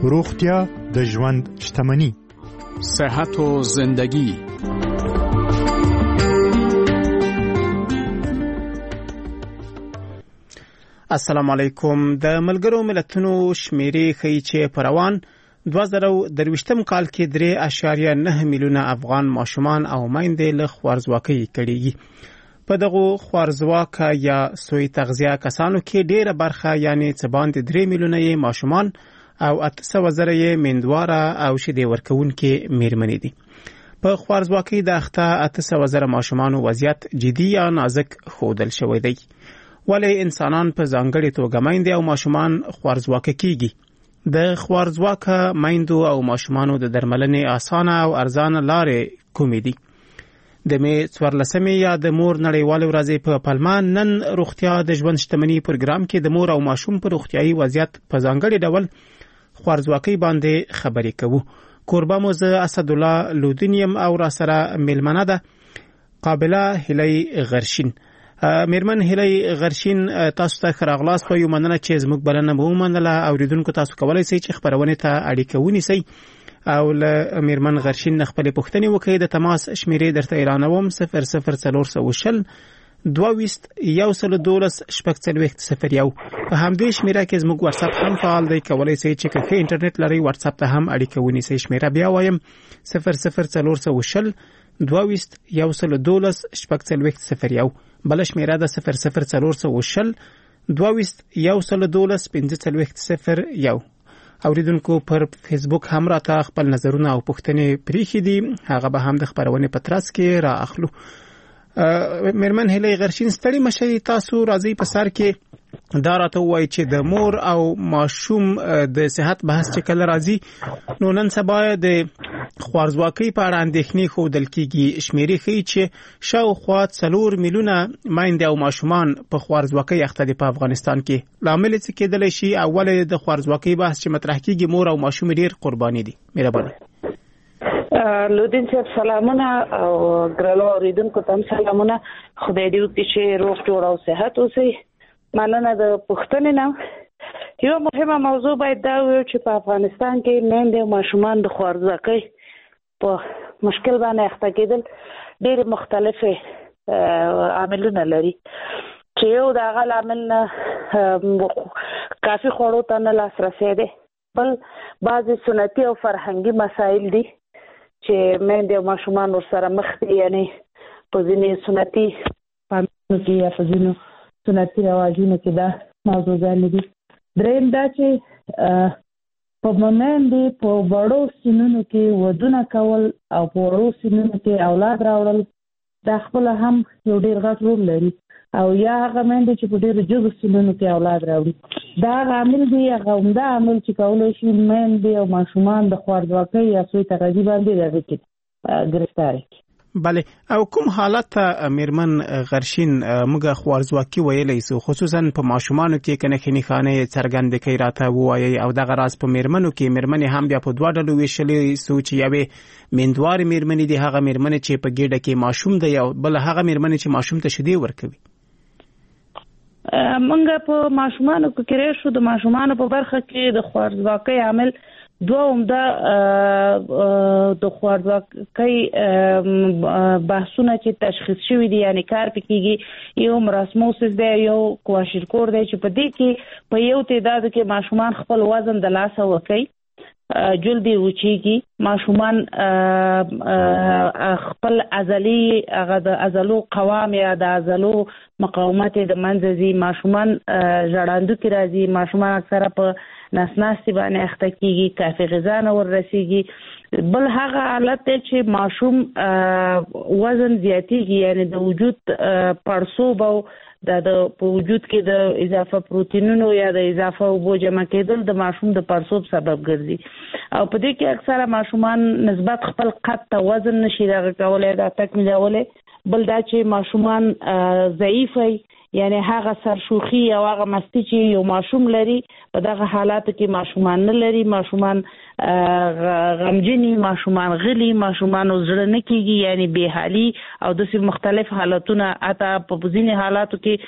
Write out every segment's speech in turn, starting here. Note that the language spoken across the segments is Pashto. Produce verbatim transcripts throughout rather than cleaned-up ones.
روغتیا د ژوند شتمني. صحت و زندگی. السلام علیکم. د ملګرو ملتونو شمیرې ښیي چې په روان دوه زره درویشتم کال کې درې اعشاریه نه میلیونه افغان ماشومان او میندې له خوارځواکۍ کړيږي. په دغه خوارځواکه یا سوی تغذیه کسانو کې ډیره برخه یعنی څه باندې درې میلیونه یې ماشومان او اته سوه زره یې میندواره او شیدې ورکوونکې میرمنې دي. په خوارځواکۍ د اخته اته سوه زره ماشومانو وضعیت جدي یا نازک ښودل شوی دی. ولې انسانان په ځانګړې توګه میندې او ماشومان خوارځواکه کیږي؟ د خوارځواکه میندو او ماشومانو د درملنې اسانه او ارزانه لارې کومې دي؟ د می څوارلسمې یا د مور نړیوالې ورځې په پلمه نن روغتیا د ژوند شتمني پروګرام کې د مور او ماشوم په روغتیايي وضعیت په ځانګړي ډول خوارځواکۍ باندې خبرې کوو. کوربه مو زه اسدالله لودینیم او را سره میلمنه ده قابله هیلۍ غرشین. میرمن هیلۍ غرشین، تاسو ته ښه راغلاست. په یو مننه چې زموږ بلنه مو ومنله. اوریدونکو تاسو کولی شئ چې خپرونې ته اړیکه ونیسئ او له میرمن غرشین نه خپلې پوښتنې وکړئ. د تماس شمیرې درته اعلانوم: صفر صفر څلور سوه شل دوه ویشت یو سل دولس شپږ څلوېښت صفر یو. په همدې شمیره کې زموږ واتساپ هم فعال دی. کولی شئ چې که ښه انټرنیټ لرئ واتساپ ته هم اړیکه ونیسئ. شمیره بیا وایم: صفر صفر څلور سوه شل دوه ویشت یو سل دولس شپږ څلوېښت صفر یو. بل شمیره ده صفر صفر څلور سوه شل دوه ویشت یو سل دولس پنځه څلوېښت صفر یو. اوریدونکو پر فیسبوک هم راته خپل نظرونه او پوښتنې پریښي دي، هغه به هم د خپرونې په ترڅ کې را اخلو. میرمن هیلۍ غرشین، ستړي مشئ، تاسو راځي په سر کې دا راته وایي چې د مور او ماشوم د صحت بحث چې کله راځي نو نن سبا د خوارځواکۍ په اړه اندېښنې ښودل کېږي. شمیرې ښیي چې شاوخوا څلور میلیونه میندې او ماشومان په خوارځواکۍ اخته دي په افغانستان کې. لامل څه کېدلی شي؟ اول د خوارځواکۍ بحث چې مطرح کېږي مور او ماشوم ډېر قرباني دي. مهرباني. لودین صاحب سلامونه او ګرانو اوریدونکو ته هم سلامونه. خدای دې وکړي چې روغ جوړ او صحت اوسئ. مننه د پوښتنې نه. یو مهمه موضوع باید دا وي چې په افغانستان کې میندې او ماشومان د خوارځواکۍ په مشکل باندې اخته کېدل ډېر مختلفې عاملونه لري، چې یو د هغه لامل نه کافي خوړو ته نه لاسرسی دی. بل بعضې سنتي او فرهنګي مسایل دي چې میندې او ماشومان ورسره مخ دي، یعنې په ځینې سنتي فاملونو کې یا په ځینو سنتي رواجونو کې دا موضوعګانې دي. درېیم دا چې په میندې په وړو سنونو کې ودونه کول او په وړو سنونو کې اولاد راوړل دا خپله هم یو ډېر غټ رول لري، او یا هغه میندې چې په ډېرو جګو سنونو کې اولاد راوړي. دا هغه عامل دی، هغه عمده عامل چې کولی شي میندې او ماشومان د خوارځواکۍ یا سوی تغذیې باندې د هغې کې ګرفتاره کړي. بله، او کوم حالت ته میرمن غرشین موږ خوارځواکي ویلی سو، خصوصا په ماشومانو کې که نښې نښانې څرګندې کوي راته ووایئ، او دغه راز په میرمنو کې میرمنې هم بیا په دوه ډلو ویشلې سو چې یوې میندوارې میرمنې دي، هغه میرمنې چې په ګېډه کې ماشوم دی، او بله هغه میرمنې چې ماشوم ته شیدې ورکوي. موږ په ماشومانو کې راشو. د ماشومانو په برخه کې د خوارځواکۍ عامل دوه عمده د خوارځواکۍ بحثونه چې تشخیص شوي دي، یعنی کار پې کېږي، یو مراسموسس دی، یو کواشرکور دی، چې په دې کې په یو تعدادو کې ماشومان خپل وزن د لاسه ورکوي، جلدی وچیږي، ماشومان خپل عضلې هغه د عضلو قوام یا د عضلو مقاومت د منځه ځي، ماشومان ژړاندو کې راځي، ماشومان اکثره په نسناستې باندې اخته کېږي، کافي غذا نه وررسېږي. بل هغه حالت دی چې ماشوم وزن زیاتېږي، یعنی د وجود پړسوب او د په وجود کې د اضافه پروتینونو یا د اضافه اوبو جمع کېدل د ماشوم د پړسوب سبب ګرځي، او په دې کې اکثره ماشومان نسبت خپل قد ته وزن نشي دغه کولی، دا تکمیلولی. بل دا چې ماشومان ضعیف وي، یعنی هغه سرشوخي او هغه مستی چې یو ماشوم لري په دغه حالاتو کې ماشومان نه لري. ماشومان غمجني، ماشومان غلي، ماشومان زړه نه کېږي، یعنی بې حالي او داسې مختلف حالتونه. حتی په ځینې حالاتو کې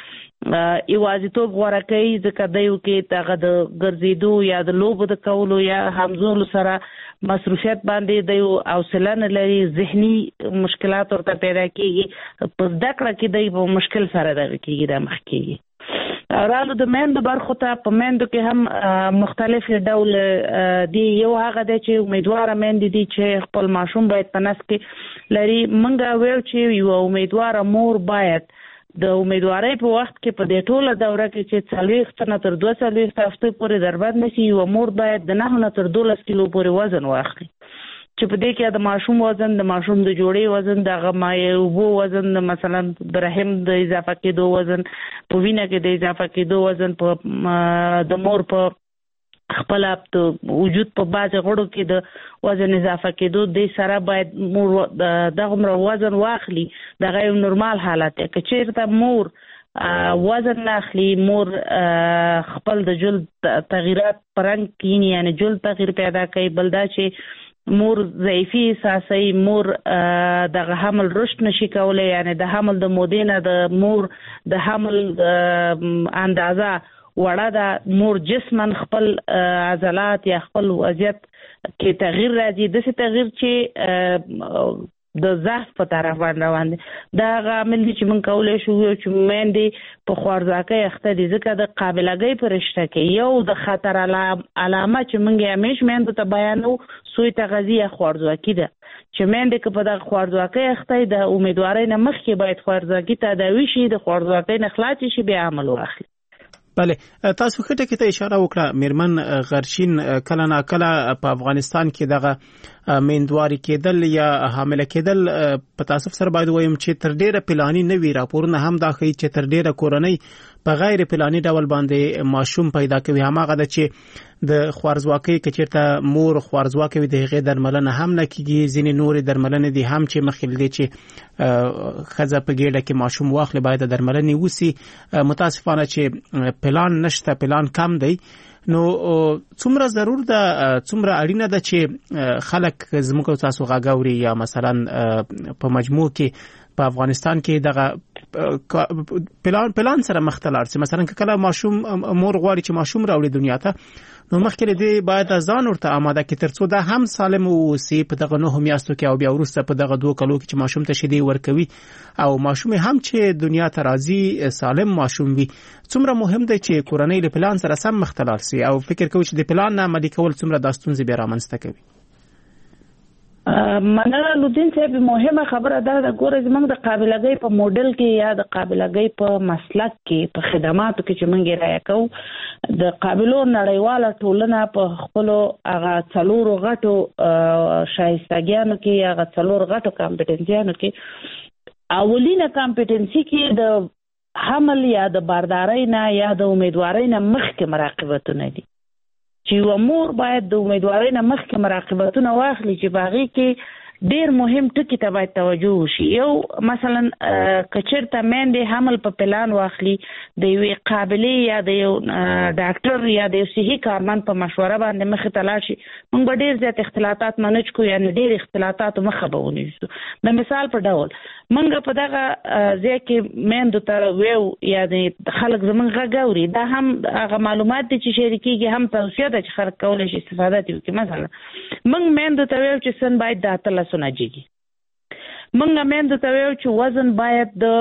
یوازیتوب غوره کوي، ځکه دیو کې دغه د ګرځېدو یا د لوبو د کولو یا همزولو سره مصروفیت باندې دیو حوصله نه لري، ذهني مشکلات ورته پیدا کېږي، په زده کړه کې دی په مشکل سره دغه کېږي دا مخ کېږي. رالو د میندو برخو ته، په میندو کې هم مختلف ډول دي. یو هغه دی چې امیدواره میندې دي چې خپل ماشوم باید په نس کې لري. موږ ویل چې یو امیدواره مور باید د امیدوارۍ په وخت کې په دې ټوله دوره کې چې څلوېښت نه تر دوه څلوېښت هفتې پورې دربند نشي، یوه مور باید د نهو نه تر دولس کیلو پورې وزن واخلي، چې په دې کې د ماشوم وزن، د ماشوم د جوړې وزن، د هغه مایع اوبو وزن، مثلا د رحم د اضافه کېدو وزن، په وینه کې د اضافه کېدو وزن، په د مور په خپل وجود په بعض غړو کې د وزن اضافه کېدو د سره باید مور دغه وزن واخلي. دغه یو نورمال حالت دی. که چېرته مور وزن نه اخلي، مور خپل د جلد تغییرات په رنګ کینی، یعنی جلد تغییر پیدا کوي. بل دا چې مور ضعیفي احساسوي، مور دغه حمل رشد نشي کولی، یعنی د حمل د مودې نه د مور د حمل اندازه وړه ده، مور جسمن خپل عضلات یا خپل وضعیت کې تغییر راځي، داسې تغییر چې د ضعف په طرف باندې روان دي. دا هغه عامل دي چې موږ کولی شو چې میندې په خوارځواکۍ اخته دي، ځکه د قابلګۍ په رشته کې یو د خطر علامه چې موږ یې همیش میندو ته بیانو سوی تغذیه یا خوارځواکي ده، چې میندې که په دغه خوارځواکۍ اخته د امیدوارۍ نه مخکې باید خوارځواکي تداوي شي، د خوارځواکۍ نه خلاص شي، بیا عمل واخلي. بله، تاسو ښه ټکي ته اشاره وکړه. میرمن غرشین، کله نا کله په افغانستان کې دغه میندواري کېدل یا حامله کېدل په تاسف سره باید وایم چې تر ډیره پلاني نه وي. راپورونه هم دا ښیي چې تر ډیره کورنۍ په غیر پلاني ډول باندې ماشوم پیدا کوي. هماغه ده چې د خوارځواکۍ که چېرته مور خوارځواکه وي، د هغې درملنه هم نه کېږي. ځینې نورې درملنې دي هم چې مخکې له دې چې ښځه په ګېډه کې ماشوم واخلي باید د درملنې وسي. متاسفانه چې پلان نشته، پلان کم دی. نو څومره ضرور ده، څومره اړینه ده چې خلک زموږ او تاسو غږ اوري، یا مثلا په مجموع کې په افغانستان کې دغه پلان پلان سره مخ ته لاړ شي. مثلا که کله ماشوم مور غواړي چې ماشوم راوړي دنیا ته، نو مخکې له دې باید ځان ورته آماده کړي تر څو دا هم سالم واوسي په دغه نهو میاشتو کې، او بیا وروسته په دغه دوه کلو کې چې ماشوم ته شیدې ورکوي او ماشوم هم چې دنیا ته راځي سالم ماشوم وي. څومره مهم دی چې کورنۍ له پلان سره سم مخ ته لاړ شي، او فکر کوي چې د پلان نه عملي کول څومره دا ستونزې بیا رامنځته کوي. مننه لودین صاحب، مهمه خبره دا ده، ګوره زموږ د قابلګۍ په موډل کې یا د قابلګۍ په مسلک کې، په خدماتو کې چې موږ یې رایه کوو، د قابلو نړیواله ټولنه په خپلو هغه څلورو غټو شایستګیانو کې، هغه څلور غټو کامپټنسیانو کې، اولینه کامپټنسي کې د حمل یا د باردارۍ نه یا د امیدوارۍ نه مخکې مراقبتونه دي، چې یو مور باید د امیدوارۍ نه مخکې مراقبتونه واخلي، چې په هغې کې ډېر مهم ټکي ته باید توجه وشي. یو مثلا که چېرته میندې حمل په پلان واخلي، د یوې قابلې یا د یو ډاکټر یا د یو صحي کارمند په مشوره باندې مخې ته لاړ شي، موږ به ډېر زیات اختلاطات منج کړو، یعنې ډېر اختلاطاتو مخه به ونیسو. د مثال په ډول موږ په دغه ځای کې میندو ته ویو، یا د خلک زموږ غږ اوري، دا هم هغه معلومات دي چې شریکېږي، هم توصیه ده چې خلک کولی شي استفاده ترې وکړي. مثلا موږ میندو ته ویو چې سن باید د اتلسو نه جګي، موږ میندو ته ویو چې وزن باید د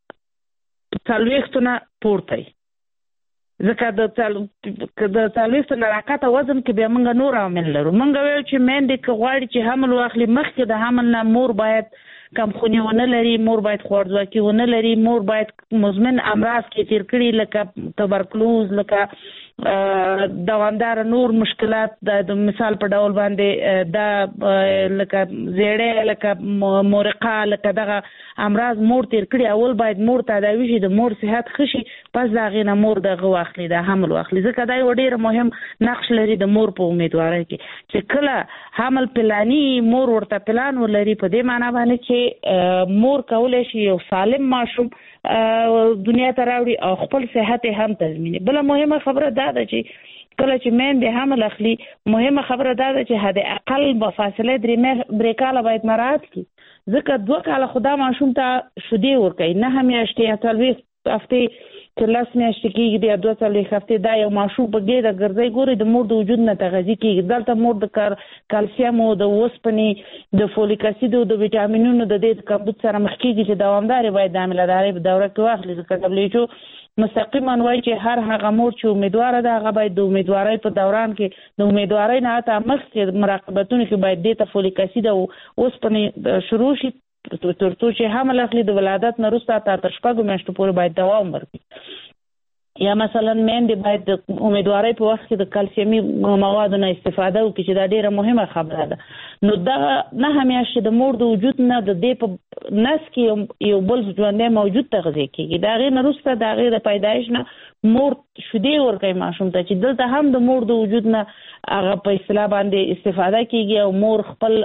څلوېښتو نه پورته وي، ځکه د څلوېښتو نه راکته وزن کې بیا موږ نور عوامل لرو. موږ ویو چې میندې که غواړي چې حمل واخلي، مخکې د حمل نه مور باید کمخوني ونه لري، مور باید خوارځواکي ونه لري، مور باید مزمن امراض کې تیر کړي، لکه تبرکلوز، لکه دوامدار نور مشکلات، د مثال په ډول باندې دا لکه زیړی، لکه مورقه، لکه دغه امراض مور تیر کړي. اول باید مور تداوي شي، د مور صحت ښه شي، پس د هغې نه مور دغه واخلي، د حمل واخلي، ځکه دا یو ډېر مهم نقش لري د مور په امیدوارۍ کې، چې کله حمل پلاني مور ورته پلان ولري، په دې معنی باندې چې مور کولی شي یو سالم ماشوم دنیا ته راوړي او خپل صحت هم تضمیني. بله مهمه خبره دا ده چې کله چې میندې حمل اخلي، مهمه خبره دا ده چې حد اقل به فاصله درې کاله باید مراعات کړي، ځکه دوه کاله خو دا ماشوم ته شیدې ورکوي، نهه میاشتې یا څلوېښت هفتې چې لاس میاشتې کېږي د دوه څلوېښت هفتې دا یو ماشوم په ګېډه ګرځي ګوري د مور د وجود نه تغذیه کېږي. دلته مور د کار کلسیم او د اوسپنې د فولیک اسید او د ویټامینونو د دې کمبود سره مخ کېږي چې دوامدارې باید د حاملهدارۍ په دوره کې واخلي. ځکه دبلیو ایچ او مستقیما وایي چې هر هغه مور چې امیدواره ده هغه باید د امیدوارۍ په دوران کې د امیدوارۍ نه حتی مخکې مراقبتونو کې باید دې ته فولیک اسید او اوسپنې شروع شي تر څو چې حمل اخلي د ولادت نه وروسته تر شپږو میاشتو پورې باید دوام ورکړي. یا مثلا میندې باید د امیدوارۍ په وخت کې د کلسیمي موادو نه استفاده وکړي چې دا ډیره مهمه خبره ده. نو دغه نهه میاشتې د مور د وجود نه د دې په نس کې یو بل ژوندی موجود تغذیه کېږي. د هغې نه وروسته د هغې د پیدایش نه مور شیدې ورکوي ماشوم ته چې دلته هم د مور د وجود نه هغه په اصطلاح باندې استفاده کېږي او مور خپل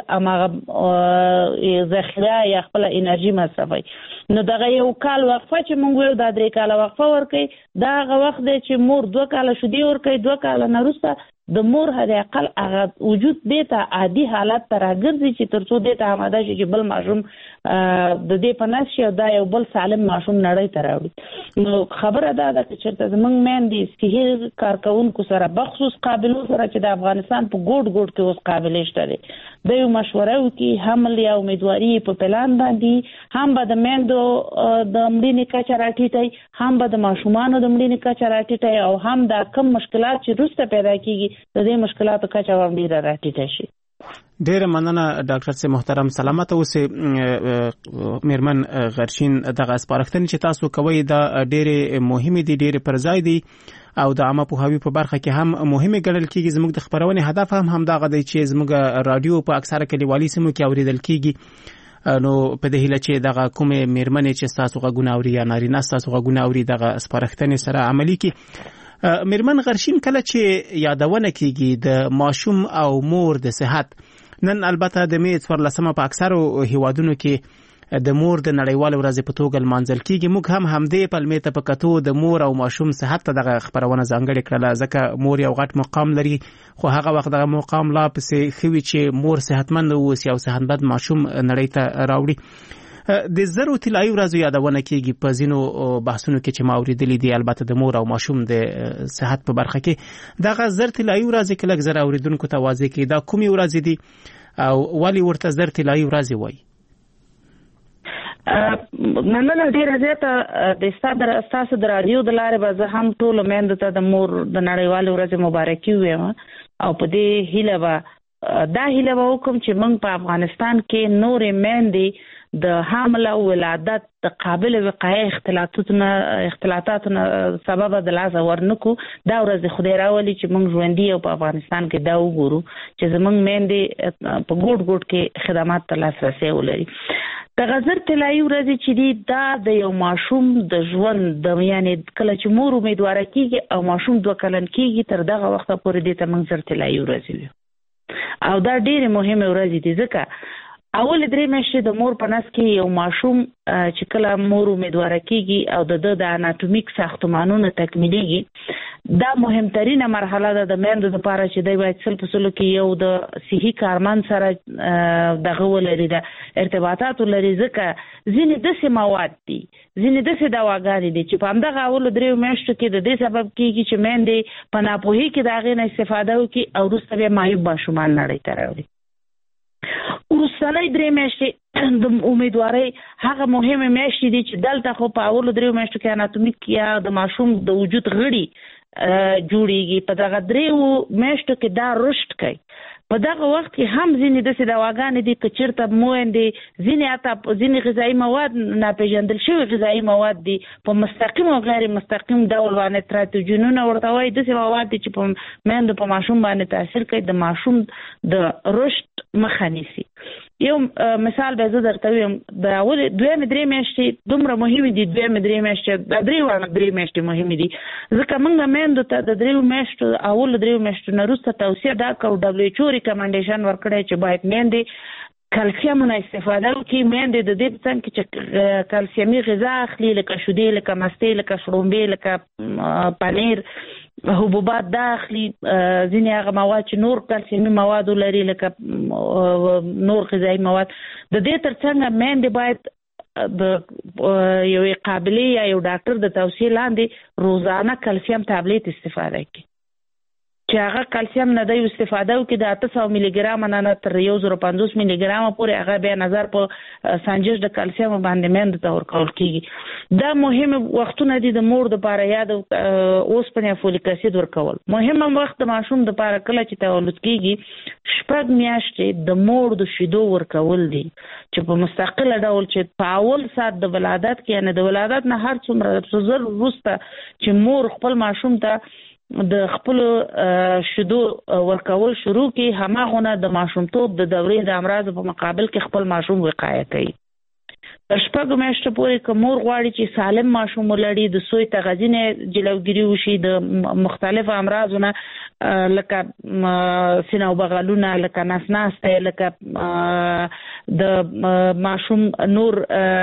هماغه ذخیره یا خپل انرژي مصرفوي. نو دغه یو کال وقفه چې موږ ویو دا درې کاله وقفه ورکوي دا هغه وخت دی چې مور دوه کاله شیدې ورکوي. دوه کاله نه وروسته د مور حد اقل هغه وجود دې ته عادي حالت ته راګرځي چې تر څو دې ته آماده شي چې بل ماشوم د دې په نس شي او دا یو بل سالم ماشوم نړۍ ته راوړي. نو خبره دا ده چې چېرته زموږ میندې صحي کارکوونکو سره بخصوص قابلو سره چې د افغانستان په ګوټ ګوټ کې اوس قابلې شته دی د یو مشوره وکړي حمل یا امیدواري په پلان باندې هم به د میندو د مړینې کچه راټیټوي هم به د ماشومانو د مړینې کچه راټیټوي او هم دا کم مشکلات چې وروسته پیدا کېږي د دې مشکلاتو کچه هم ډیره راټیټه شي. ډیره مننه ډاکټر صاحب محترم. سلامت اوسئ میرمن غرشین. دغه سپارښتنې چې تاسو کوئ دا ډیره مهمه دي ډیره پر ځای دي او د عامه پوهاوي په برخه کې هم مهمه ګڼل کېږي. زموږ د خبرونې هدف هم همدغه دی چې زموږ رادیو په اکثره کلیوالي سیمو کې اوریدل کېږي. نو په دې هیله چې دغه کومې میرمنې چې تاسو غوونه اوري یا نارینه تاسو غوونه اوري دغه سپارښتنې سره عملي کړي. میرمن غرشین کله چې یادونه کېږي د ماشوم او مور د صحت، نن البته د مې څوارلسمه په اکثرو هیوادونو کې د مور د نړیوال ورځې په توګه لمانځل کېږي. موږ هم همدې پلمې ته په کتو د مور او ماشوم صحت ته دغه خبرونه ځانګړې کړله ځکه مور یو غټ مقام لري خو هغه وخت دغه مقام لا پسې ښه وي چې مور صحتمند اوسي او صحتمند ماشوم نړۍ ته راوړي. د زرو طلایي ورځو یادونه کېږي په ځینو بحثونو کې چې ما اورېدلي دي البته د مور او ماشوم د صحت په برخه کې. دغه زر طلایي ورځې که لږ زر اورېدونکو ته واضح کړي دا کومې ورځې دي او ولې ورته زر طلایي ورځې وایي؟ مننه ډیره زیاته. د ستاسو د رادیو د لارې به زه هم ټولو میندو ته د مور د نړیوالې ورځې مبارکي ووایم او په دې هیله به دا هیله به وکړم چې موږ په افغانستان کې نورې میندې د حمل او ولادت د قابل وقایع اختلاطاتو اختلاطاتو سبب د لاسه ورنکو. دا ورځ خدای راولي چې موږ ژوندي او په افغانستان کې دا وګورو چې زموږ میندې په ګوټ ګوټ کې خدمات ته لاسرسی ولري. د غزر طلایي ورځې چې دي دا د یو ماشوم د ژوند د یعنې کله چې مور امیدواره کېږي او ماشوم دوه کلن کېږي تر دغه وخته پورې دې ته موږ زر طلایي ورځې وي او دا ډېرې مهمې ورځې دي ځکه اول درې میاشتې د مور په نس کې یو ماشوم چې کله مور امیدواره کېږي او د ده د اناتومیک ساختمانونه تکمیلېږي دا مهمترینه مرحله ده د میندو لپاره چې دی باید سل په سلو کې یو د صحي کارمند سره دغه ولري د ارتباطات ولري ځکه ځینې داسې مواد دي ځینې داسې دواګانې دي چې په همدغه اولو دریو میاشتو کې د دې سبب کېږي چې میندې په ناپوهۍ کې د هغې نه استفاده وکړي او وروسته بیا معیوب ماشومان نړۍ ته راوړي. وروستنۍ درې میاشتې د امیدوارۍ هغه مهمه میاشتې دي چې دلته خو په اولو دریو میاشتو کې اناتومیک یا د ماشوم د وجود غړي جوړیږي. په دغه دریو میاشتو کې دا رشد کوي. په دغه وخت کې هم ځینې داسې دواګانې دي که چېرته مویندې ځینې حتی ځینې غذایي مواد ناپېژندل شوي غذایي مواد دي په مستقیم او غیر مستقیم ډول باندې تراتوجینونه ورته وایي داسې مواد دي چې په میندو په ماشوم باندې تاثیر کوي د ماشوم د رشد مخه نیسي. یو مثال به زه درته ویم د اولې دویمې درې میاشتې دومره مهمې دي دویمې درې میاشتې د درې واړه درې میاشتې مهمې دي ځکه موږ میندو ته د دریو میاشتو اولو دریو میاشتو نه وروسته توصیه دا کوو ډبلیو ایچ او ریکمنډیشن ورکړی چې باید میندې کلسیمونه استفاده وکړي. میندې د دې په څنګ کې چې کلسیمي غذا اخلي لکه شیدې لکه مستې لکه شړومبې لکه پنیر حبوبات دا اخلي ځینې هغه مواد چې نور کلسیمي مواد لري لکه نور غذایي مواد. د دې تر څنګ میندې باید د یو قابلیت یا یو ډاکټر د توصیه لاندې روزانه کلسیم ټابلیټ استفاده کوي چې هغه کلسیم نه د استفاده وکړي د اته سوه میلی ګرام نه تر یو زره پنځوس میلی ګرام پورې هغه بیا نظر په سنجش د کلسیم باندې مند ته ورکول کیږي دا مهم وختونه دي د مور د لپاره یا د اوسپنې فولیک اسید ورکول مهم وخت د ماشوم د لپاره کله چې تولد کیږي شپږ میاشتې د مور د شیدو ورکول دي چې په مستقله ډول چې په اول سات د ولادت کې یعنی د ولادت نه هر څومره زر وروسته چې مور خپل ماشوم ته د خپل شیدو ورکول شروع کی هماغونه د ماشومتوب د دورې د امراض په مقابل کې خپل ماشوم وقایه کوي تر شپږو میاشتو پورې که مور غواړي چې سالم ماشوم ولري د سوی تغذیه نه جلوګیري وشي د مختلفو امراضو نه لکه سینه او بغلونه لکه نس ناسته لکه د ماشوم نور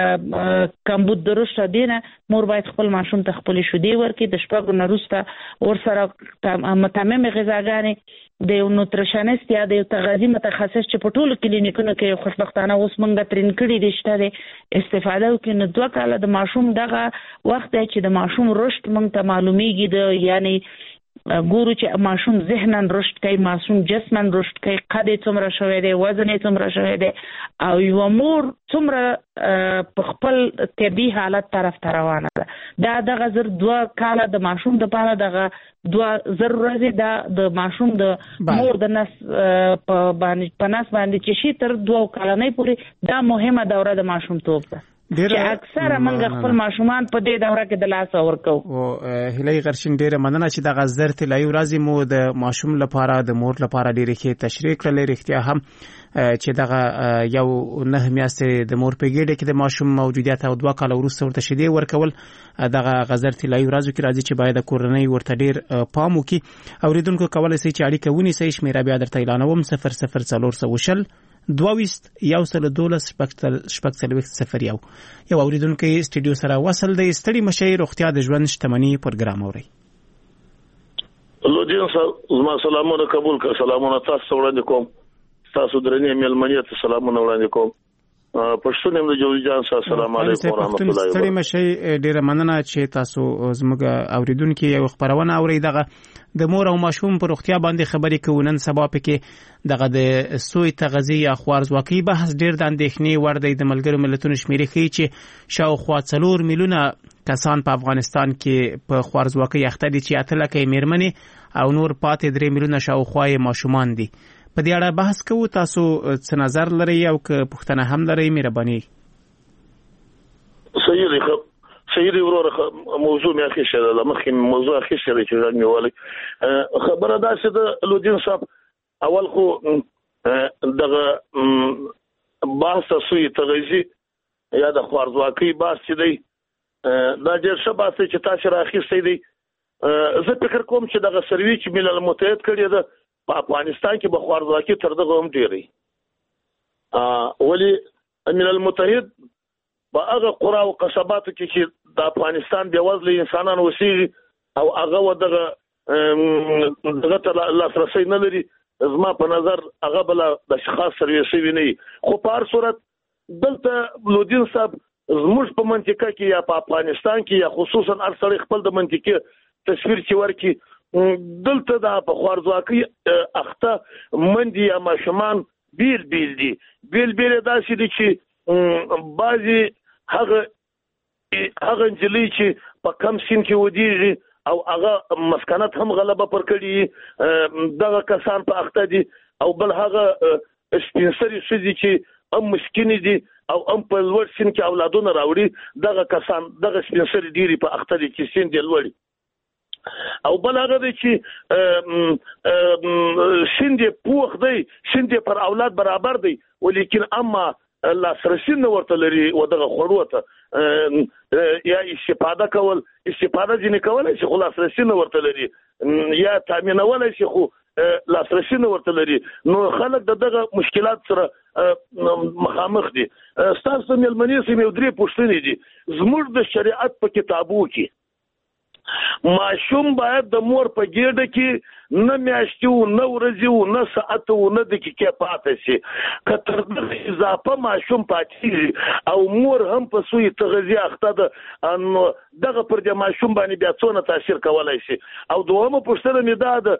کمبود درشته دینه مور باید خپل ماشوم ته خپل شیدې ورکړي د شپږو نه وروسته ورسره متمم غذاګانې د یو نوتریشنست یا د یو تغذیه متخصص چې په ټولو کلینیکونو کې خوشبختانه اوس موږ ترین کړي دي شته استفاده وکړي نو دوه کاله د ماشوم دغه وخت دی چې د ماشوم رشد موږ ته معلومیږي د یعنی ګورو چې ماشوم ذهناً رشد کوي ماشوم جسماً رشد کوي قد یې څومره شوی دی وزن یې څومره شوی دی او یو مور څومره په خپل طبي حالت طرف ته روانه ده دا دغه زر دوه کاله د ماشوم دپاره دغه دوه زر ورځې دا د ماشوم د مور د نس په باندې په نس باندې چې شي تر دوه کلنۍ پورې دا مهمه دوره د ماشومتوب ده چې اکثره موږ خپل ماشومان په دې دوره کې د لاس ورکو او هلي غرشین ډیره مننه چې د غزر طلایي ورځې مو د ماشوم لپاره د مور لپاره ډیره ښه تشریح کړل رښتیا هم چې دغه یو نه میاشتې د مور په ګډه کې د ماشوم موجودیت او دوه کال وروسته ورته شیدې ورکول دغه غزر طلایي ورځو کې راځي چې باید د کورنۍ ورته ډیر پام وکړي اوریدونکو کولای شي چې اړیکه ونیسي شمیره بیا درته اعلانوم صفر صفر څلور سوه دویست یو سل دولس شپږ څلوېښت صفر یو یو اوریدونکو سټوډیو سره وصل دی ستړي مشي روغتیا د ژوند شتمنۍ پروګرام اوري لودین زما سلامونه قبول کړه سلامونه تاسو وړاندې کوم تاسو درنې ملمنیت سلامونه وړاندې کوم پښتون هم د جوړ جان سره السلام علیکم ورحمت الله وبرکاته ستړي مشي ډیره مننه چې تاسو زموږ اوریدونکو یو خبرونه اوري دغه د مور او ماشوم په روغتیا باندې خبرې کوونن سبا پکې دغه د سوی تغذیه یا خوارزواکي بحث ډیر د اندېښنې ور دی د ملګرو ملتونو شمیرې ښیي چې شاوخوا څلور میلیونه کسان په افغانستان کې په خوارزواکي اخته دي چې اته لکه میرمنې او نور پاتې درې میلیونه شاوخوا ماشومان دي په دې اړه بحث کوو تاسو څه نظر لرئ او که پوښتنه هم لرئ مهرباني صحیح دی صحیح دی وروره موضوع مې اخیسته ده مخکې موضوع اخیسته ده چې ځان مې والی خبره داسې ده لودین صاحب اول خو دغه بحث سوی تغذیه یا د خوارزواکۍ بحث چې دی دا ډېر ښه بحث دی چې تاسو رااخیستی دی زه فکر کوم چې دغه سروي چې ملل متحد کړې ده په افغانستان کې به خوارزواکي تر دغه هم ډېرې ولې ملل متحد په هغه قرا او قصباتو کې چې د افغانستان بېوزله انسانان اوسېږي او هغه دغه دغه ته لاسرسی نه لري زما په نظر هغه بل د خاص سرویس وی نه خو په هر صورت دلته لودین صاحب زموږ په منطقه کې یا په افغانستان کې یا خصوصا هر سړی خپل د منطقې تصویر چې ورکي دلته د په خوارزواکۍ اخته مندي یا ماشومان بیل بیل دي بیل بیل داسې دي چې بعضي هغه هغه نجلۍ چې په کم سین کې ودیږي او هغه مسکنت هم غلبه پر کړي دغه کسان په اخته دي او بل هغه سپینسري شدي چې ام مسکین دي او ام په لوړ سین کې اولادونه راوړي دغه کسان دغه سپینسري ډیری په اخته دي چې سین دی لوړي او بل هغه دی چې سین دی پوخ دی سین دی پر اولاد برابر دی ولیکن اما لاسرسی نه ورته لري و دغه خوړو ته یا استفاده کول استفاده ځینې کولی شي خو لاسرسی نه ورته لري یا تامینولی شي خو لاسرسی نه ورته لري نو خلک د دغه مشکلات سره مخامخ دي ستاسو مېلمنې سیمې یو درې پوښتنې دي زموږ د شریعت په کتابو کې ماشوم باید د مور په ګېډه کې نه میاشتې وو نه ورځې وو نه ساعت وو نه دقیقې پاتې شي. که تر دغه اضافه ماشوم پاتېږي او مور هم په سوی تغذیه اخته ده نو دغه پر دې ماشوم باندې بیا څونه تاثیر کولی شي. او دویمه پوښتنه مې دا ده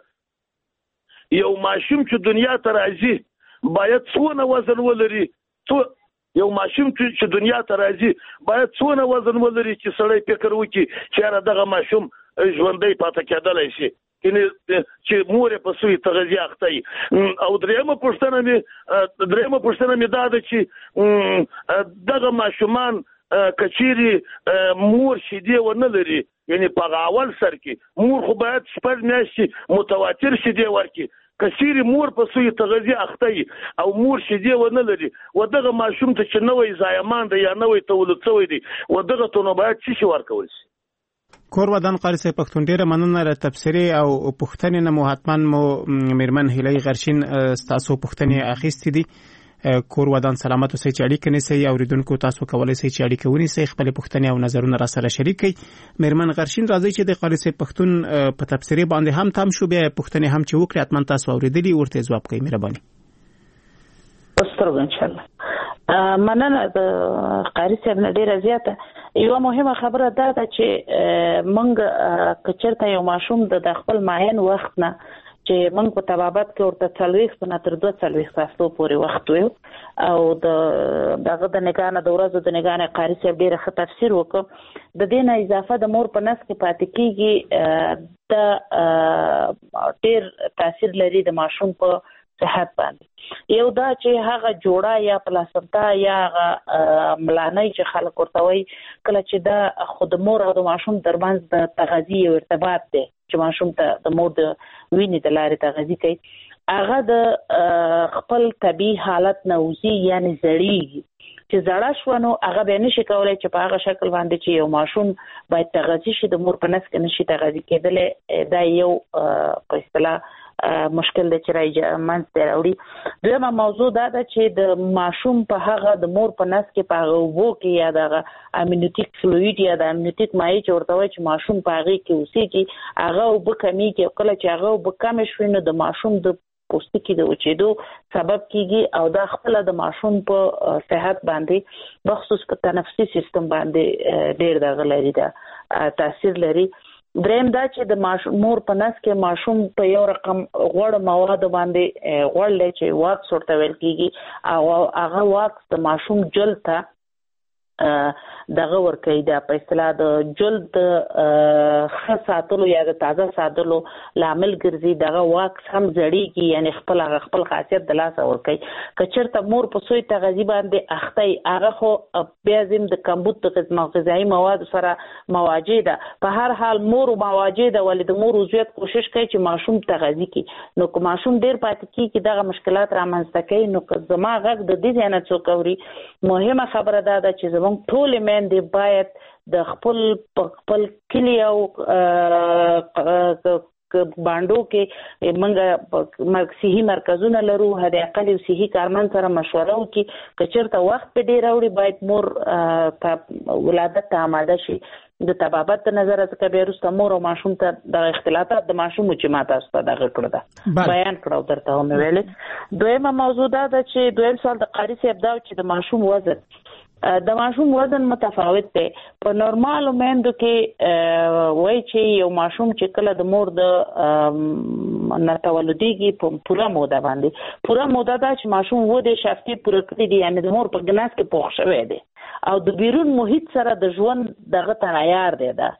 یو ماشوم چې دنیا ته راځي باید څونه وزن ولري؟ یو ماشوم چې دنیا ته راځي باید څونه وزن ولري چې سړی فکر وکړي چې یاره دغه ماشوم ژوندی پاتې کېدلی شي چې مور یې په سوی تغذیه اخته وي. او درېیمه پوښتنه مې درېیمه پوښتنه مې دا ده چې دغه ماشومان که چیرې مور شیدې ونه لري یعنې په اول سر کې مور خو باید شپږ میاشتې متواتر شیدې ورکړي. که چیرې مور په سوی تغذیه اخته وي او مور شیدې ونه لري و دغه ماشوم ته چې نوی زایمان دی یا نوی تولد شوی دی و دغه ته نو باید څه شي ورکول شي؟ کور ودان قاری صاحب پښتون ډیره مننه له تبصرې او پوښتنې نه مو حتما مو میرمن هیلۍ غرشین ستاسو پوښتنې اخیستې دي. کور ودان سلامت اوسئ چې اړیکه نیسئ. اوریدونکو تاسو کولی شئ چې اړیکه ونیسئ خپلې پوښتنې او نظرونه راسره شریک کړئ. میرمن غرشین راځئ چې د قاری صاحب پښتون په تبصرې باندې هم تم شو بیا پوښتنې هم چې وکړي حتما تاسو اوریدلي ورته ځواب کوئ. مهرباني. استرګ ان شاء الله. مننه د قاری صاحب نه ډیره زیاته. یو مهمه خبره دا ده چې موږ کچرته یو ماشوم د خپل معین وخت نه چې موږ په طبابت کې ورته څلوېښت نه تر دوه څلوېښت ساعتو پورې وخت ویو او د دغه د نګاه نه د ورځو د نګاه نه قاري صاحب ډېره ښه تفسیر وکړ. د دې نه اضافه د مور په نس کې پاتې کېږي د ډېر تاثیر لري د ماشوم په صحت باندې. یو دا چې هغه جوړه یا پلاسنتا یا هغه ملانۍ چې خلک ورته وایي کله چې دا خو د مور او د ماشوم ترمنځ د تغذیې یو ارتباط دی چې ماشوم ته د مور د وینې د لارې تغذیه کوي هغه د خپل طبیعي حالت نه وځي یعنې زړیږي. چې زړه شوه نو هغه بیا نشي کولی چې په هغه شکل باندې چې یو ماشوم باید تغذیه شي د مور په نس کې نشي تغذیه کېدلی. دا یو په اصطلاح مشکل دی چې راځي منځته راوړي. دویمه موضوع دا ده چې د ماشوم په هغه د مور په نس کې په هغه اوبو کې یا د امنیوتیک فلویډ یا د امنیوتیک مایع چې ورته وایي چې ماشوم په هغې کې اوسېږي هغه اوبه کمیږي او کله چې هغه اوبه کمې شوي نو د ماشوم د پوستکي د وچېدو سبب کیږي او دا خپله د ماشوم په صحت باندې بخصوص په تنفسي سیستم باندې ډېر دغه لري دا تاثیر لري. دریم دا چې د مور په نس کې ماشوم په یو رقم غوړ مواد باندې غوړ دی چې واکس ورته ویل کېږي او هغه واکس د ماشوم جلد ته دغه ورکوي دا په اصطلاح د جلد ښه ساتلو یا د تازه ساتلو لامل ګرځي. دغه واکس هم زړیږي یعنې خپل هغه خپل خاصیت د لاسه ورکوي. که چېرته مور په سوی تغذیې باندې اخته وي هغه خو بیا ځیم د کمبود د غذایي موادو سره مواجه ده. په هر حال مور مواجه ده ولې د مور عضویت کوشش کوي چې ماشوم تغذیه کړي. نو که ماشوم ډېر پاتې کېږي دغه مشکلات رامنځته کوي. نو که زما غږ د دې ځای نه څوک اوري مهمه خبره دا ده چې زموږ ټولې میندې باید د خپل خپل کلي او بانډو کې موږ صحي مرکزونه لرو حد اقل یو صحي کارمند سره مشوره وکړي. که چېرته وخت په ډېر راوړي باید مور ولادت ته آماده شي. د طبابت د نظره څخه بیا وروسته مور او ماشوم ته د اختلاطات د ماشوم چې ما تاسو ته دغه کړه ده بیان کړه او درته ومې ویلې. دویمه موضوع دا ده چې دویم سوال د قاري صاحب دا چې د ماشوم وزن د ماشوم وزن متفاوت دی. په نورمالو میندو کې وایي چې یو ماشوم چې کله د مور د نه تولدېږي په پوره موده باندې پوره موده دا چې ماشوم ودې شفتې پوره کړي دي یعنې د مور په ګناس کې پوخ شوی دی او د بیرون محیط سره د ژوند دغه ته عیار دی دا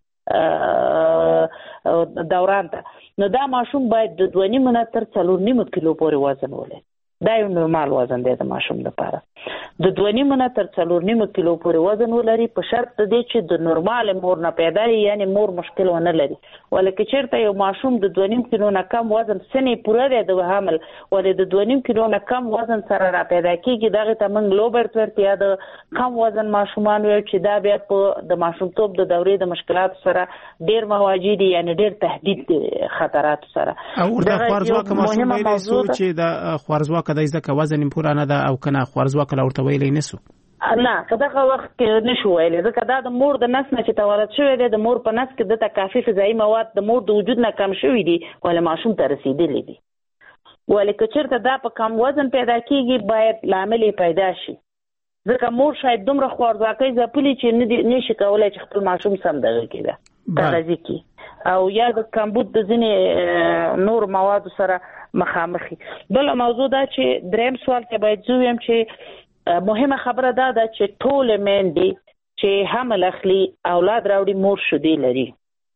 دوران ته. نو دا ماشوم باید د دوه نیمو نه تر څلور نیمو کیلو پورې وزن ولري. دا یو نورمال وزن دی د ماشوم لپاره. د دوه نیمو نه تر څلور نیمو کیلو پورې وزن ولري په شرط د دې چې د نورمال مور نه پیدا وي یعنې مور مشکل ونه لري. ولې که چېرته یو ماشوم د دوه نیم کیلو نه کم وزن سنې پوره دی د حمل ولې د دوه نیم کیلو نه کم وزن سره را پیدا کېږي دغې ته موږ لو برت ورت یا د کم وزن ماشومان ویل چې دا بیا په د ماشومتوب د دورې د مشکلاتو سره ډېر مواجه دي یعنې ډېر تهدید دی خطراتو سره. او ورته خوارځواکه ماشوم ویلی سو چې د خوارځواکه دی ځکه وزن یې پوره نه ده او که نه خوارځواکه له ورته ویلی نه سو نه په دغه وخت کې نشو ویلی ځکه دا د مور د نس نه چې تولد شوی دی د مور په نس کې دته کافي غذایي مواد د مور د وجود نه کم شوي دي ولې ماشوم ته رسېدلی دي ولې که چېرته دا په کم وزن پیدا کېږي باید لامل یې پیدا شي ځکه مور شاید دومره خوارځواکۍ ځپلي چې نه شي کولی چې خپل ماشوم سم دغه کړي ده تغذیه کړي او یا د کمبود د ځینې نور موادو سره مخامخي. بله موضوع دا چې دریم سوال ته باید زه ویم چې مهمه خبره دا ده چې ټولې میندې چې حمل اخلي اولاد راوړي مور شیدې لري.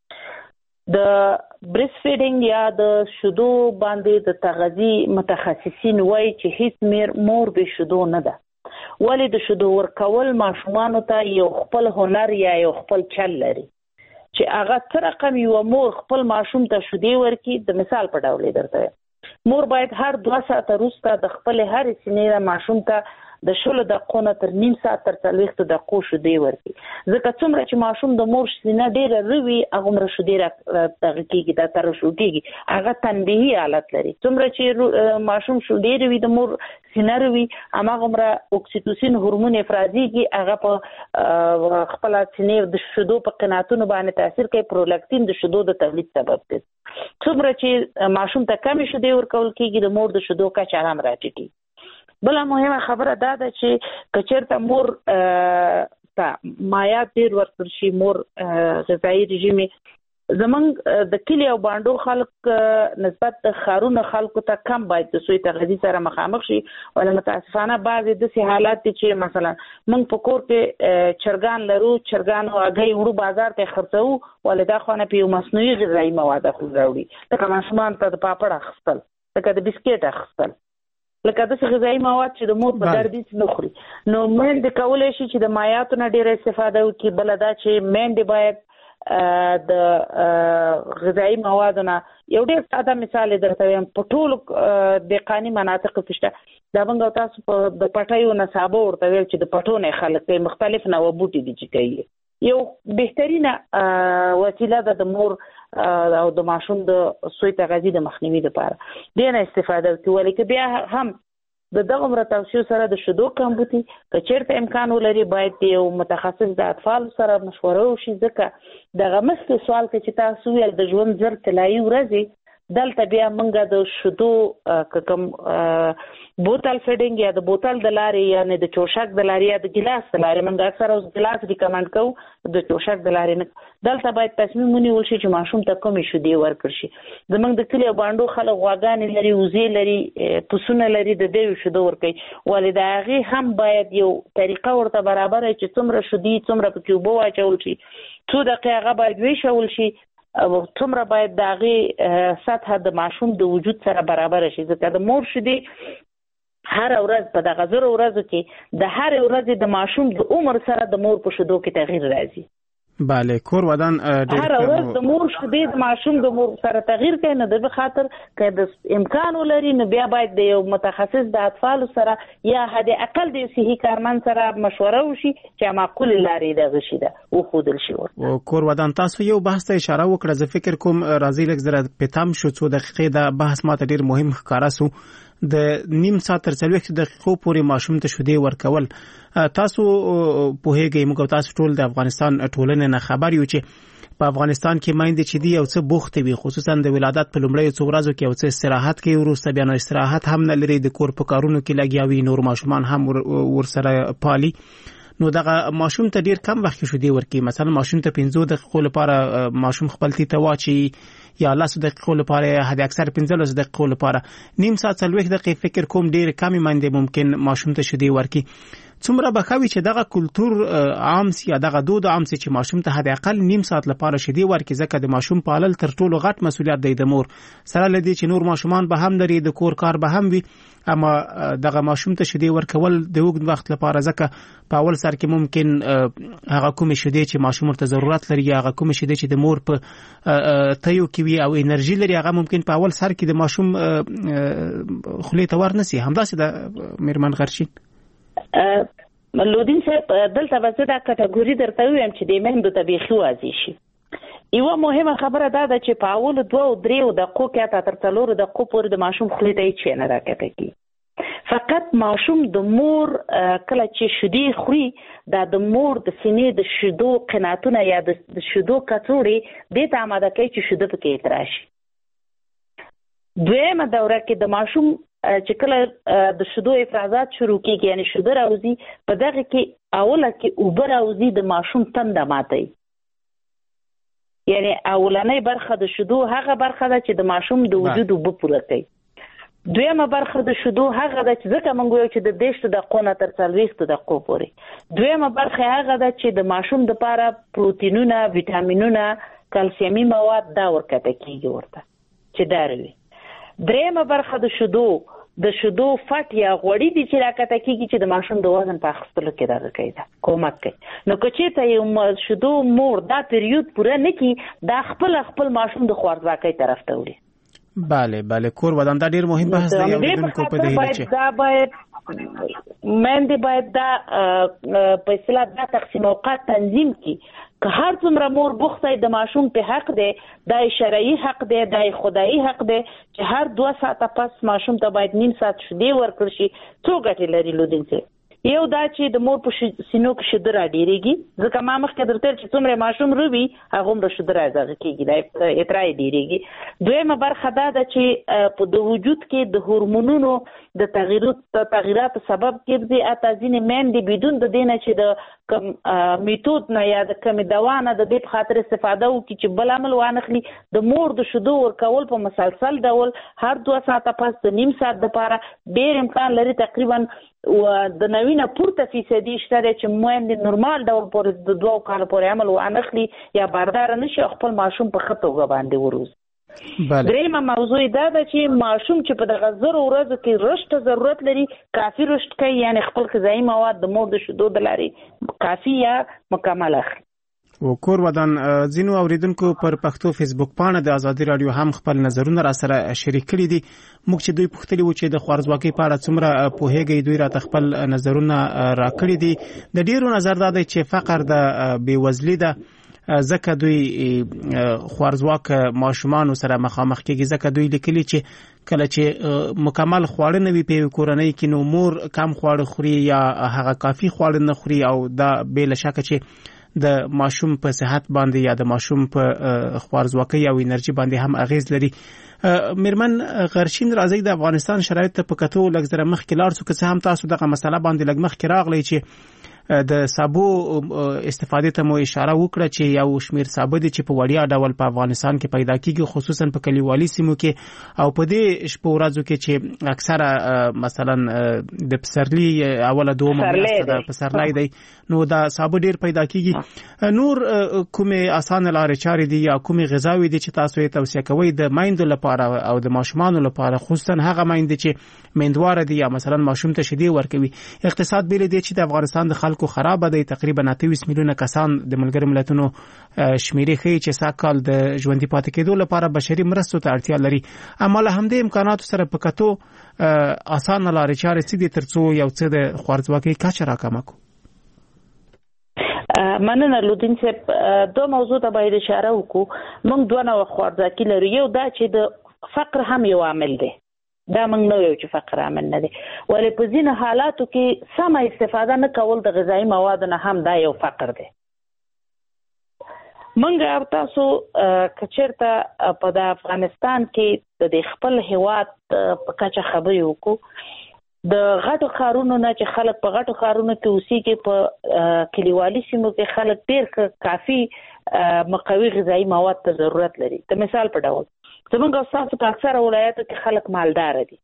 د بریسټ فیډینګ یا د شیدو باندې د تغذیې متخصصین وایي چې هیڅ مور بې شیدو نه ده ولې د شیدو ورکول ماشومانو ته یو خپل هنر یا یو خپل چل لري چې هغه څه رقم یو مور خپل ماشوم ته شیدې ورکړي. د مثال په ډول درته مور باید هر دوه ساعته وروسته د خپلې هرې سینې نه ماشوم ته د شلو دقیقو نه تر نیم ساعت تر څلوېښتو دقیقو شیدې ورکړي ځکه څومره چې ماشوم د مور سینه ډېره روي هغومره شیدې دغه کېږي دا ترشح کېږي هغه تنبیهي حالت لري. څومره چې ماشوم شیدې روي د مور سینه روي هماغومره اکسیټوسین هورمون افرازېږي هغه په خپله سینې د شیدو په قناعتونو باندې تاثیر کوي پرولاکتین د شیدو د تولید سبب دی. څومره چې ماشوم ته کمې شیدې ورکول کېږي د مور د شیدو کچه هم راټیټي. بله مهمه خبره دا ده چې که چېرته مور ته مایعات ډېر ورکړل شي مور غذایي رژیم زمونږ د کلي او بانډو خلک نسبت د ښارونو خلکو ته کم باید د سوی تغذیې سره مخامخ شي ولې متاسفانه بعضې داسې حالات دي چې مثلا موږ په کور کې چرګان لرو چرګان او هګۍ وړو بازار ته خرڅوو ولې دا خو نه په یو مصنوعي غذایي مواد راوړي لکه ماشومان ته د پاپړ اخیستل لکه د بسکیټ اخیستل لکه داسې غذایي مواد چې د مور په درد هېڅ نه خوري. نو میندې کولی شي چې د مایعاتو نه ډېره استفاده وکړي. بله دا چې میندې باید د غذایي موادو نه یو ډېر ساده مثال یې درته وایم په ټولو دهقاني مناطقو کې شته دا موږ او تاسو په د پټیو نصابه ورته ویل چې د پټو نه خلک کوي مختلف نوع بوټي دي چې کوي یو بهترینه وسیله ده د مور او د ماشوم د سوی تغذیې د مخنیوي لپاره دې نه استفاده وکړي ولې که بیا هم د دغومره توصیو سره د شیدو کمبودي که چېرته امکان ولري باید د یو متخصص د اطفالو سره مشوره وشي ځکه دغه مخکې سوال کې چې تاسو ویل د ژوند زر طلایي ورځې دلته بیا موږ د شیدو که کوم بوتل فیډینګ یا د بوتل د لارې یعنې د چوشک د لارې یا د ګلاس د لارې موږ اکثر اوس ګلاس ریکمنډ کوو د چوشک د لارې نه دلته باید تصمیم ونیول شي چې ماشوم ته کومې شیدې ورکړل شي. زموږ د کلي او بانډو خلک غواګانې لري وزې لري پسونه لري د دې شیدو ورکوي ولې د هغې هم باید یو طریقه ورته برابره چې څومره شیدې څومره پکې اوبه واچول شي څو دقیقې هغه باید ویشول شي څومره باید د هغې سطحه د ماشوم د وجود سره برابره شي ځکه د مور شیدې هر ورځ په دغه زرو ورځو کې د هر ورځې د ماشوم د عمر سره د مور په شیدو کې تغییر راځي. بله کور ودان هر ورځ د مور شیدې د ماشوم د مور سره تغییر کوي نو د خاطر که د امکان ولري نو بیا باید د یو متخصص د اطفالو سره یا حد اقل د صحي کارمند سره مشوره وشي چې معقول لارې دغه شي ده وښودل شي ورته. کور ودان تاسو یو بحث ته اشاره وکړه زه فکر کوم راځي لږ زره په تم شو څو دقیقې دا بحث ماته ډېر مهم ښکاره سو د نیم ساعت تر څلوېښتو دقیقو پورې ماشوم ته شیدې ورکول. تاسو پوهیږئ موږ تاسو ټول د افغانستان ټولنې نه خبر یو چې په افغانستان کې میندې چې دی یو څه بوختې وي خصوصا د ولادت په لومړیو څو ورځو کې یو څه استراحت کوي وروسته بیا نو استراحت هم نه لري د کور په کارونو کې لګیا وي نور ماشومان هم ورسره پالي نو دغه ماشوم ته ډیر کم وخت شیدې ورکوي مثلا ماشوم ته پنځو دقیقو لپاره ماشوم خپل تی ته واچي یا لسو دقیقو لپاره حد اکثر پنځلسو دقیقو لپاره نیم ساعت څلوېښت دقیقې فکر کوم ډیر کمې میندې ممکن ماشوم ته شیدې ورکړي. څومره به ښه وي چې دغه کلتور عام سي یا دغه دود عام سي چې ماشوم ته حد اقل نیم ساعت لپاره شیدې ورکړي ځکه د ماشوم پالل تر ټولو غټ مسؤلیت دی د مور سره له دې چې نور ماشومان به هم لري د کور کار به هم وي اما دغه ماشوم ته شیدې ورکول د اوږد وخت لپاره ځکه په اول سر کې ممکن هغه کومې شیدې چې ماشوم ورته ضرورت لري یا هغه کومې شیدې چې د مور په تیو کې وي او انرژي لري هغه ممکن په اول سر کې د ماشوم خولې ته ورنسي همداسې د میرمن غرشین. لودین صاحب دلته به زه دا کټګوري درته ویم چې د میندو ته بیخي واضح شي. یوه مهمه خبره دا ده چې په اولو دوو دریو دقیقو کې حتی تر څلورو دقیقو پورې د ماشوم خولې ته هېڅ شی نه راکښته کېږي. فقط ماشوم د مور کله چې شیدې خوري دا د مور د سینې د شیدو قناتونه یا د شیدو کڅوړې دې ته آماده کوي چې شیدو پکې اعتراض شي. دویمه دوره کې د ماشوم چې کله د شیدو افرازات شروع کیږي یعنی شیدو راوځي په دغه کې اوله کې اوبه راوځي د ماشوم تنده ماتوي. یعنی اولنۍ برخه د شیدو هغه برخه ده چې د ماشوم د وجود اوبه پوره کوي. دویمه برخه د شیدو هغه ده چې ځکه موږ وایو چې د دېرش دقیقو نه تر څلوېښتو دقیقو پورې. دویمه برخه هغه ده چې د ماشوم دپاره پروتینونه، ویټامینونه، کلسیمي مواد دا ورکته کیږي ورته چې دا روي. دریمه برخه د شیدو د شیدو فټ یا غوړي دي چې راکته کیږي چې د ماشوم د وزن په اخیستلو کې دغه کوي دا کومک کوي. نو که چېرته یو شیدو مور دا پیریود پوره نه کړي دا خپل خپل ماشوم د خوارځواکۍ طرف ته وړي. بله بله کور ودان دا ډیر مهم بحث دی. اوریدونکو په دې چې دا باید مېندې باید دا په اصطلاح دا تقسیم اوقات تنظیم کړي که هر څومره مور بوخته د ماشوم په حق دی دا شرعي حق دی دا خدایي حق دی چې هر دوه ساعته پس ماشوم ته باید نیم ساعت شیدې ورکړل شي. څو ګټې لري لودین صاحب؟ یو دا چې د مور په سینو کې شیدې راډېرېږي ځکه ما مخکې درته چې څومره ماشوم روبي هغومره شیدې راځغه کېږي دا اطراع یې ډېرېږي. دویمه برخه دا ده چې په د وجود کې د هورمونونو د تغییراتو سبب ګرځي. حتی ځینې میندې بدون د دې نه چې د کم میتود نه یا د کمې دوا نه د دې په خاطر استفاده وکړي چې بل عمل وانخلي د مور د شیدو ورکول په مسلسل ډول هر دوه ساعته پس د نیم ساعت دپاره ډېر امکان لري تقریبا د نوینه پورته فیصدي شته دی چې میندې نورمال ډول پورې د دوو کالو پورې عمل وانخلي یا برداره نه شي او خپل ماشوم په ښه توګه باندې وروزي. دریمه موضوع دا ده چې ماشوم چې په دغه زرو ورځو کې رشد ته ضرورت لري کافي رشد کوي یعنی خپل غذایي مواد د مور د شیدو د لارې کافي یا مکمل اخلي. و کور ودان ځینو اوریدونکو پر پښتو فیسبوک پاڼه د ازادي رادیو هم خپل نظرونه را سره شریک کړي دي. موږ چې دوی پوښتلي وو چې د خوارځواکۍ په اړه څومره پوهېږئ دوی راته خپل نظرونه را کړي دي. د ډیرو نظر دا دی چې فقر د بېوزلي ده ځکه دوی خوارځواک ماشومان سره مخامخ کېږي ځکه دوی لیکلي چې کله چې مکمل خواړه نه وي په کورنۍ کې نو مور کم خواړه خوري یا هغه کافي خواړه نه خوري او دا بې له شکه چې د ماشوم په صحت باندې یا د ماشوم په خوارځواکۍ او انرژي باندې هم اغیز لري. میرمن غرشین راځي د افغانستان شرایط ته په کتو لږ زره مخکې لاړ څو که هم تاسو دغه مسله باندې لږ مخکې راغلی چې د سابو استفادې ته مو اشاره وکړه چې یو شمیر سابه دي چې په وړیا ډول په افغانستان کې پیدا کیږي خصوصا په کلیوالي سیمو کې او په دې شپو ورځو کې چې اکثره مثلا د پسرلي اوله دومه میاشت ده پسرلی دی نو دا سابه ډیر پیدا کیږي. نور کومې اسانه لارې چارې دي یا کومې غذاوي دي چې تاسو یې توصیه کوئ د میندو لپاره او د ماشومانو لپاره خصوصا هغه میندې چې میندواره دي یا مثلا ماشوم ته شیدې ورکوي؟ اقتصاد بیل دی چې د افغانستان د خلکو خراب دی. تقریبا اته میلیونه کسان د ملګرو ملتونو شمیرې ښیي چې ساکال د ژوندي پاتې کېدو لپاره بشري مرستو ته اړتیا لري. اما له همدې امکاناتو سره په کتو اسانه لارې چارې څه دي ترڅو یو څه د خوارځواکۍ کچه راکمه کړو؟ مننه لودین صاحب. دو موضوع ته باید اشاره وکړو. موږ دوه نوع خوارځواکي لرو. یو دا چې د فقر هم یو عامل دی دا موږ نه وایو چې فقر عامل نه دی ولې په ځینو حالاتو کې سمه استفاده نه کول د غذایي موادو نه هم دا یو فقر دی. موږ او تاسو که چېرته په د افغانستان کې د خپل هیواد په کچه خبرې وکړو د غټو ښارونو نه چې خلک په غټو ښارونو کې اوسېږي په کلیوالي سیمو کې خلک ډېر کافي مقوي غذایي مواد ته ضرورت لري. د مثال په ډول زمونږ او ستاسو په اکثره ولایاتو کې خلک مالداره دي.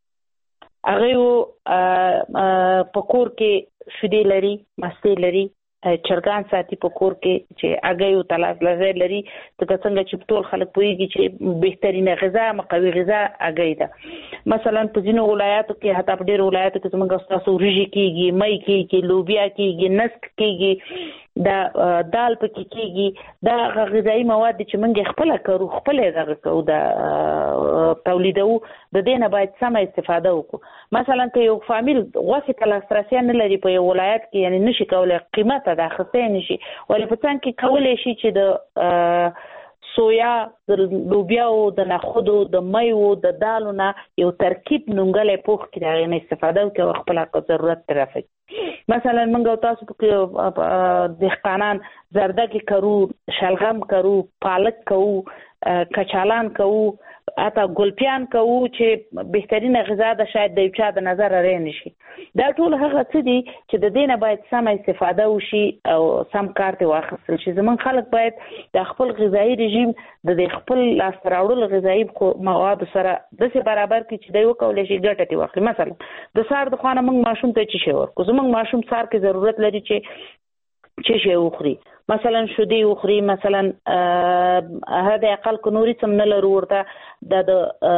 هغوی په کور کې شیدې لري، مستې لري، چرګان ساتي په کور کې چې هګۍ او تلاس لږی لري. ځکه څنګه چې ټول خلک پوهېږي چې بهترینه غذا مقوي غذا هګۍ ده. مثلا په ځینو ولایاتو کې حتی په ډېرو ولایاتو کې زمونږ او ستاسو وریژې کېږي، مۍ کېږي، لوبیا کېږي، نسک کېږي، دا دال پکې کېږي. دا هغه غذایي مواد دي چې موږ خپله کرو، خپله یې دغه کوو، دا تولیدوو. د دې نه باید سمه استفاده وکړو. مثلا که یو فامیل غوښې ته لاسرسی نه لري په یو ولایت کې یعنې نشي کولی قیمته د اخیستی نشي ولې په څنګ کې کولی شي چې د سویا د لوبیاو د نخودو د میوو د دالو نه یو ترکیب نونګلې پوخ کړي هغه نه استفاده وکړي خپل ضرورت ترافي مثلا موږ تاسو په دهقانان زردکی کرو شلغم کرو پالک کرو کچالان کوو اته ګلپیان کوو چې بهترینه غذا ده شاید د یو چا د نظر لري نشي دا ټول هغه څه دي چې د دینه باید سم استفاده وشي او سم کار ته واخیستل شي زمون خلک باید د خپل غذایی رژیم د خپل لاس راوړل غذایی مواد سره د څه برابر کې چې دی وکول شي ګټه تی واخلي مثلا د سار د خوانه موږ ماشوم ته چی شي ورکو زمون ماشوم سار کې ضرورت لري چې چی شي وخوري مثلا شودي وخوري مثلا هدا اقل کو نوري څم نه لرو ورته د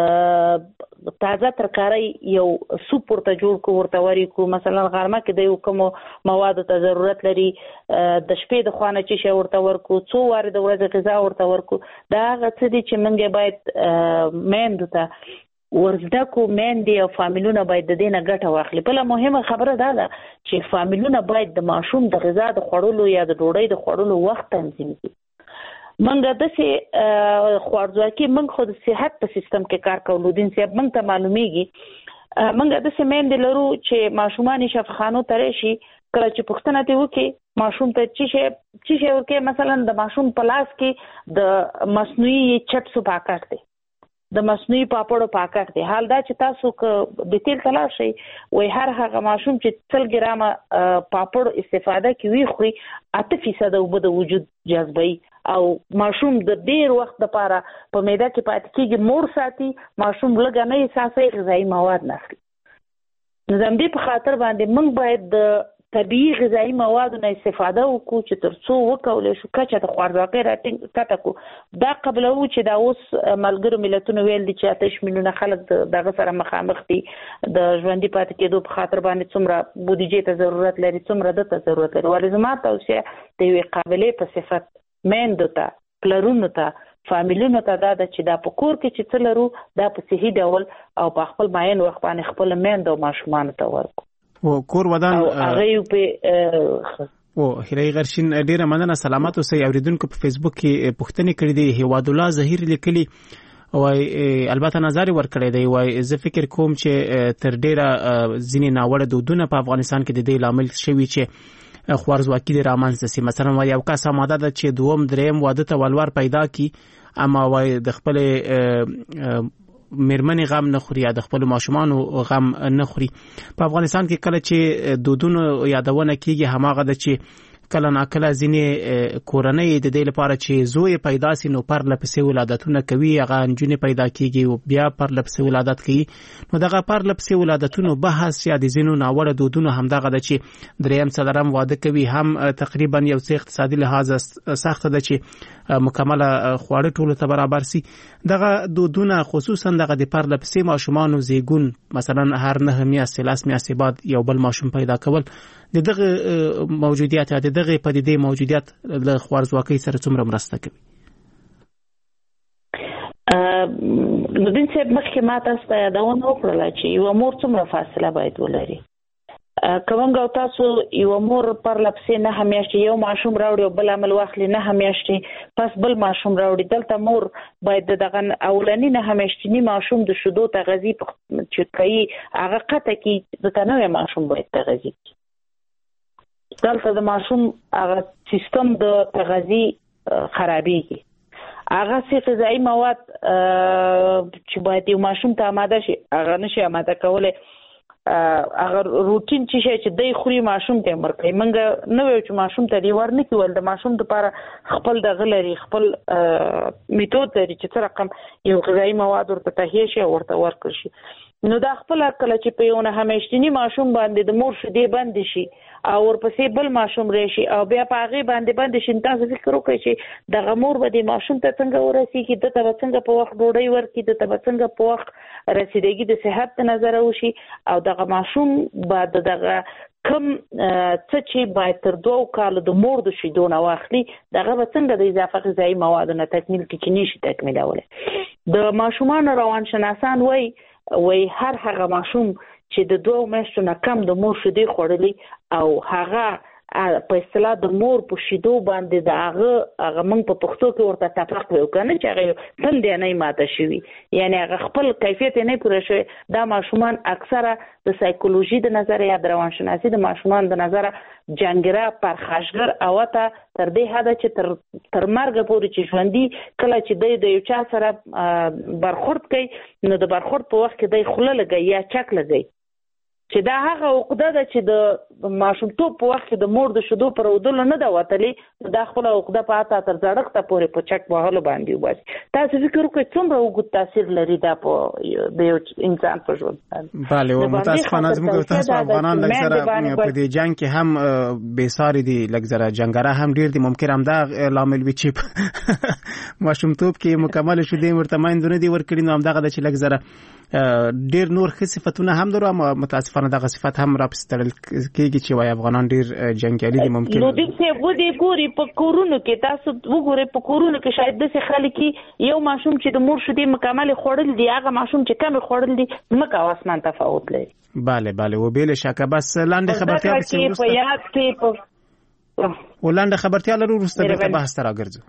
تازه ترکاری یو سوپ ورته جوړ کو ورته وری کو مثلا غرمه کې د یو کوم مواد ته ضرورت لري د شپې د خوانه چې شي ورته ورکو څو واره د ورځې غذا ورته ورکو دا هغه څه دي چې موږ باید میندو ته ورزده کو میندې او فامیلونه باید د دینه ګټه واخلي بل مهمه خبره دا ده چې فامیلونه باید د ماشوم د غذا د خوړلو یا د ډوډۍ د خوړلو وخت تنظیم کړي منګه د سه خوارځواکي منګ خو د صحت په سیستم کې کار کوو دین صاحب منګ ته معلومیږي منګه د سه میندې لرو چې ماشومان شفاخانو ترې شي کله چې پښتنه ته وکي ماشوم ته چې شي چې شي ورکه مثلا د ماشوم پلاس کې د مصنوعي چپس پاکټ دی د مصنوعي پاپړو پاکټ دی حال دا چې تاسو ک د تیل تلاش شي وای هر هغه ماشوم چې څل ګرامه پاپړو استفاده کوي خوري اته فیصد وب د وجود جذبي او ماشوم د ډیر وخت لپاره په معده کې پاتې کیږي مور ساتي ماشوم لږه نه احساسي غذایی مواد نه اخلي زموږ په خاطر باندې موږ باید د طبيعي غذایی موادو نه استفاده وکړو چې ترڅو وکول شو کچه د خوارځواکۍ راټینګ کته کو دا قبل او چې دا اوس ملګرو ملتونو ویل دي چې آتش ملیونه خلک دغه سره مخامخ دي د ژوندۍ پاتې کېدو په خاطر باندې څومره بودیجې ته ضرورت لري څومره د ته ضرورت لري ولې زما توصیه د یو قابلیت په صفت میندو ته پلرونو ته فامیلونو ته دا چې دا په کور کې چې څه لرو دا په صحیح ډول او په خپل معین وخت باندې خپل میندو ماشومان ته ورکو و کور ودان هغه په و هیرای غرشین ډیره مننه سلامات اوسئ اوریدونکو په فیسبوک کې پوښتنه کړې دي هیواد الله ظهیر لیکلي وای البته نظر ورکړی دی وای زه فکر کوم چې تر ډیره ځینې ناوړه دودونه په افغانستان کې د دې لامل شوي چې خوارځواکي د رامنځته سي مثلا وای یو کس آماده ده چې دوم دریم واده ته ولور پیدا کی اما وای د خپل میرمنې غم نه خوري یا د خپل ماشومانو غم نه خوري په افغانستان کې کله چې دودونو یادونه کیږي هماغه د چې کله ناکله ځینې کورنۍ د دې لپاره چې زوی پیدا سي نو پر لپسې ولادتونه کوي هغه انجونې پیدا کیږي او بیا پر لپسې ولادت کوي نو دغه پر لپسې ولادتونو بحث یا د زینو ناوړه دودونو همدغه د چې دریم څلورم واده کوي هم تقریبا یو څه اقتصادي لحاظ سخت ده چې مکمله خواړه ټول ته برابر سي دغه دودونه خصوصا دغه د پر لپسې ماشومان زیګون مثلا هر نه میاشتې لاس میاشتې بعد یو بل ماشوم پیدا کول د دغه موجودیت د دغه پدیدې موجودیت له خوارځواکۍ سره څومره مرسته کوي نو دین چې مخکې ما تاسو ته یادونه وکړه چې یو مور څومره فاصله باید ولري کومه تاسو یو مور پر لپسې نه همیشه یو ماشوم راوړي او بل عمل واخلي نه همیشه پس بل ماشوم راوړي دلته مور باید دغه اولنی نه همیشه نی ماشوم د شودو تغذیه چې کوي هغه قطه کې د تنوع ماشوم باید تغذیه دلته د ماشوم هغه سیستم د تغذیه خرابېږي هغه سي غذایی مواد چې باید یو ماشوم ته آماده شي هغه نشي آماده کولای هغه روټین چې چې دای خوري ماشوم ته مرکې منګه نو چې ماشوم ته دی ورنه کول د ماشوم لپاره خپل د غلري خپل میتود لري چې څه رقم یو غذایی مواد ورته تهیه شي ورته ورکړ شي نو دا خپل کله چې په یو نه همیشتنی ماشوم باندې د مور شدي بند شي او ورپسې بل ماشوم راشي او بیا په هغه باندې باندې شین تاسو فکر وکړئ چې د غمور به د ماشوم ته څنګه ورسیږي د ته څنګه په وخت ډوډۍ ورکړي د ته څنګه په وخت رسیدګي د صحت ته نظر وشي او دغه ماشوم بعد دغه کم څه چې باید تر دوه کال د مور د شیدو نه واخلي دغه به څنګه د اضافه غذایی موادو نه تکمیل کې نشي تکمیلوله د ماشومان روانشناسان وای وای هر هغه ماشوم چې د دوه میاشتو نه کم د مور شیدې خوړلې او هغه په اصطلاح د مور په شیدو باندې د هغه هغه موږ په پښتو کې ورته تفاق ویو کنه چې هغه تندې نه ماته شوی یعنی هغه خپل کیفیت نه پوره شوی دا ماشومان اکثره د سایکولوژي د نظر یا د روانشناسي د ماشومان د نظر جنگره پرخاشګر او ته تر دې حد چې تر تر مرګ پورې چې ژوندۍ کله چې د یو چا سره برخورد کوي نو د برخورد په وخت کې د خوله لګي یا چک لګي چې دا هغه عقده ده چې د ماشومتوب په وخت کې د مور د شیدو پر ودل نه دا وتلې دا خپل عقده په اته تر زړښت پورې په چک وهلو باندې وباسي تاسو فکر وکړئ څومره وګت تاثیر لري دا په د یو انسان په ژوند باندې bale او متاسفانه زموږ تاسو افغانان لږ سره په دې جنگ کې هم بیساری دي لږ زره جنگره هم ډیر دي ممکن هم دا لامل وي چې ماشومتوب کې مکمل شیدې ورته مایندونه دي ورکړي نو هم دغه د چې لږ زره ډیر نور ښه صفاتونه هم درو اما متاسفانه دغه صفات هم را پستړل کېږي چې وای افغانان ډیر جنگیالي دي ممکن نو دې څه و دې ګوري په کورونو کې تاسو وګورئ په کورونو کې شاید د څه خلک یو ماشوم چې د مور شیدې مکمل خوړل دي هغه ماشوم چې کم خوړل دي مکه واسمان تفاوت لري bale bale و بیل شکه بس لاندې خبرتیا به څه په یاد کې په ولاندې خبرتیا لرو ورسته به بحث تر راګرځو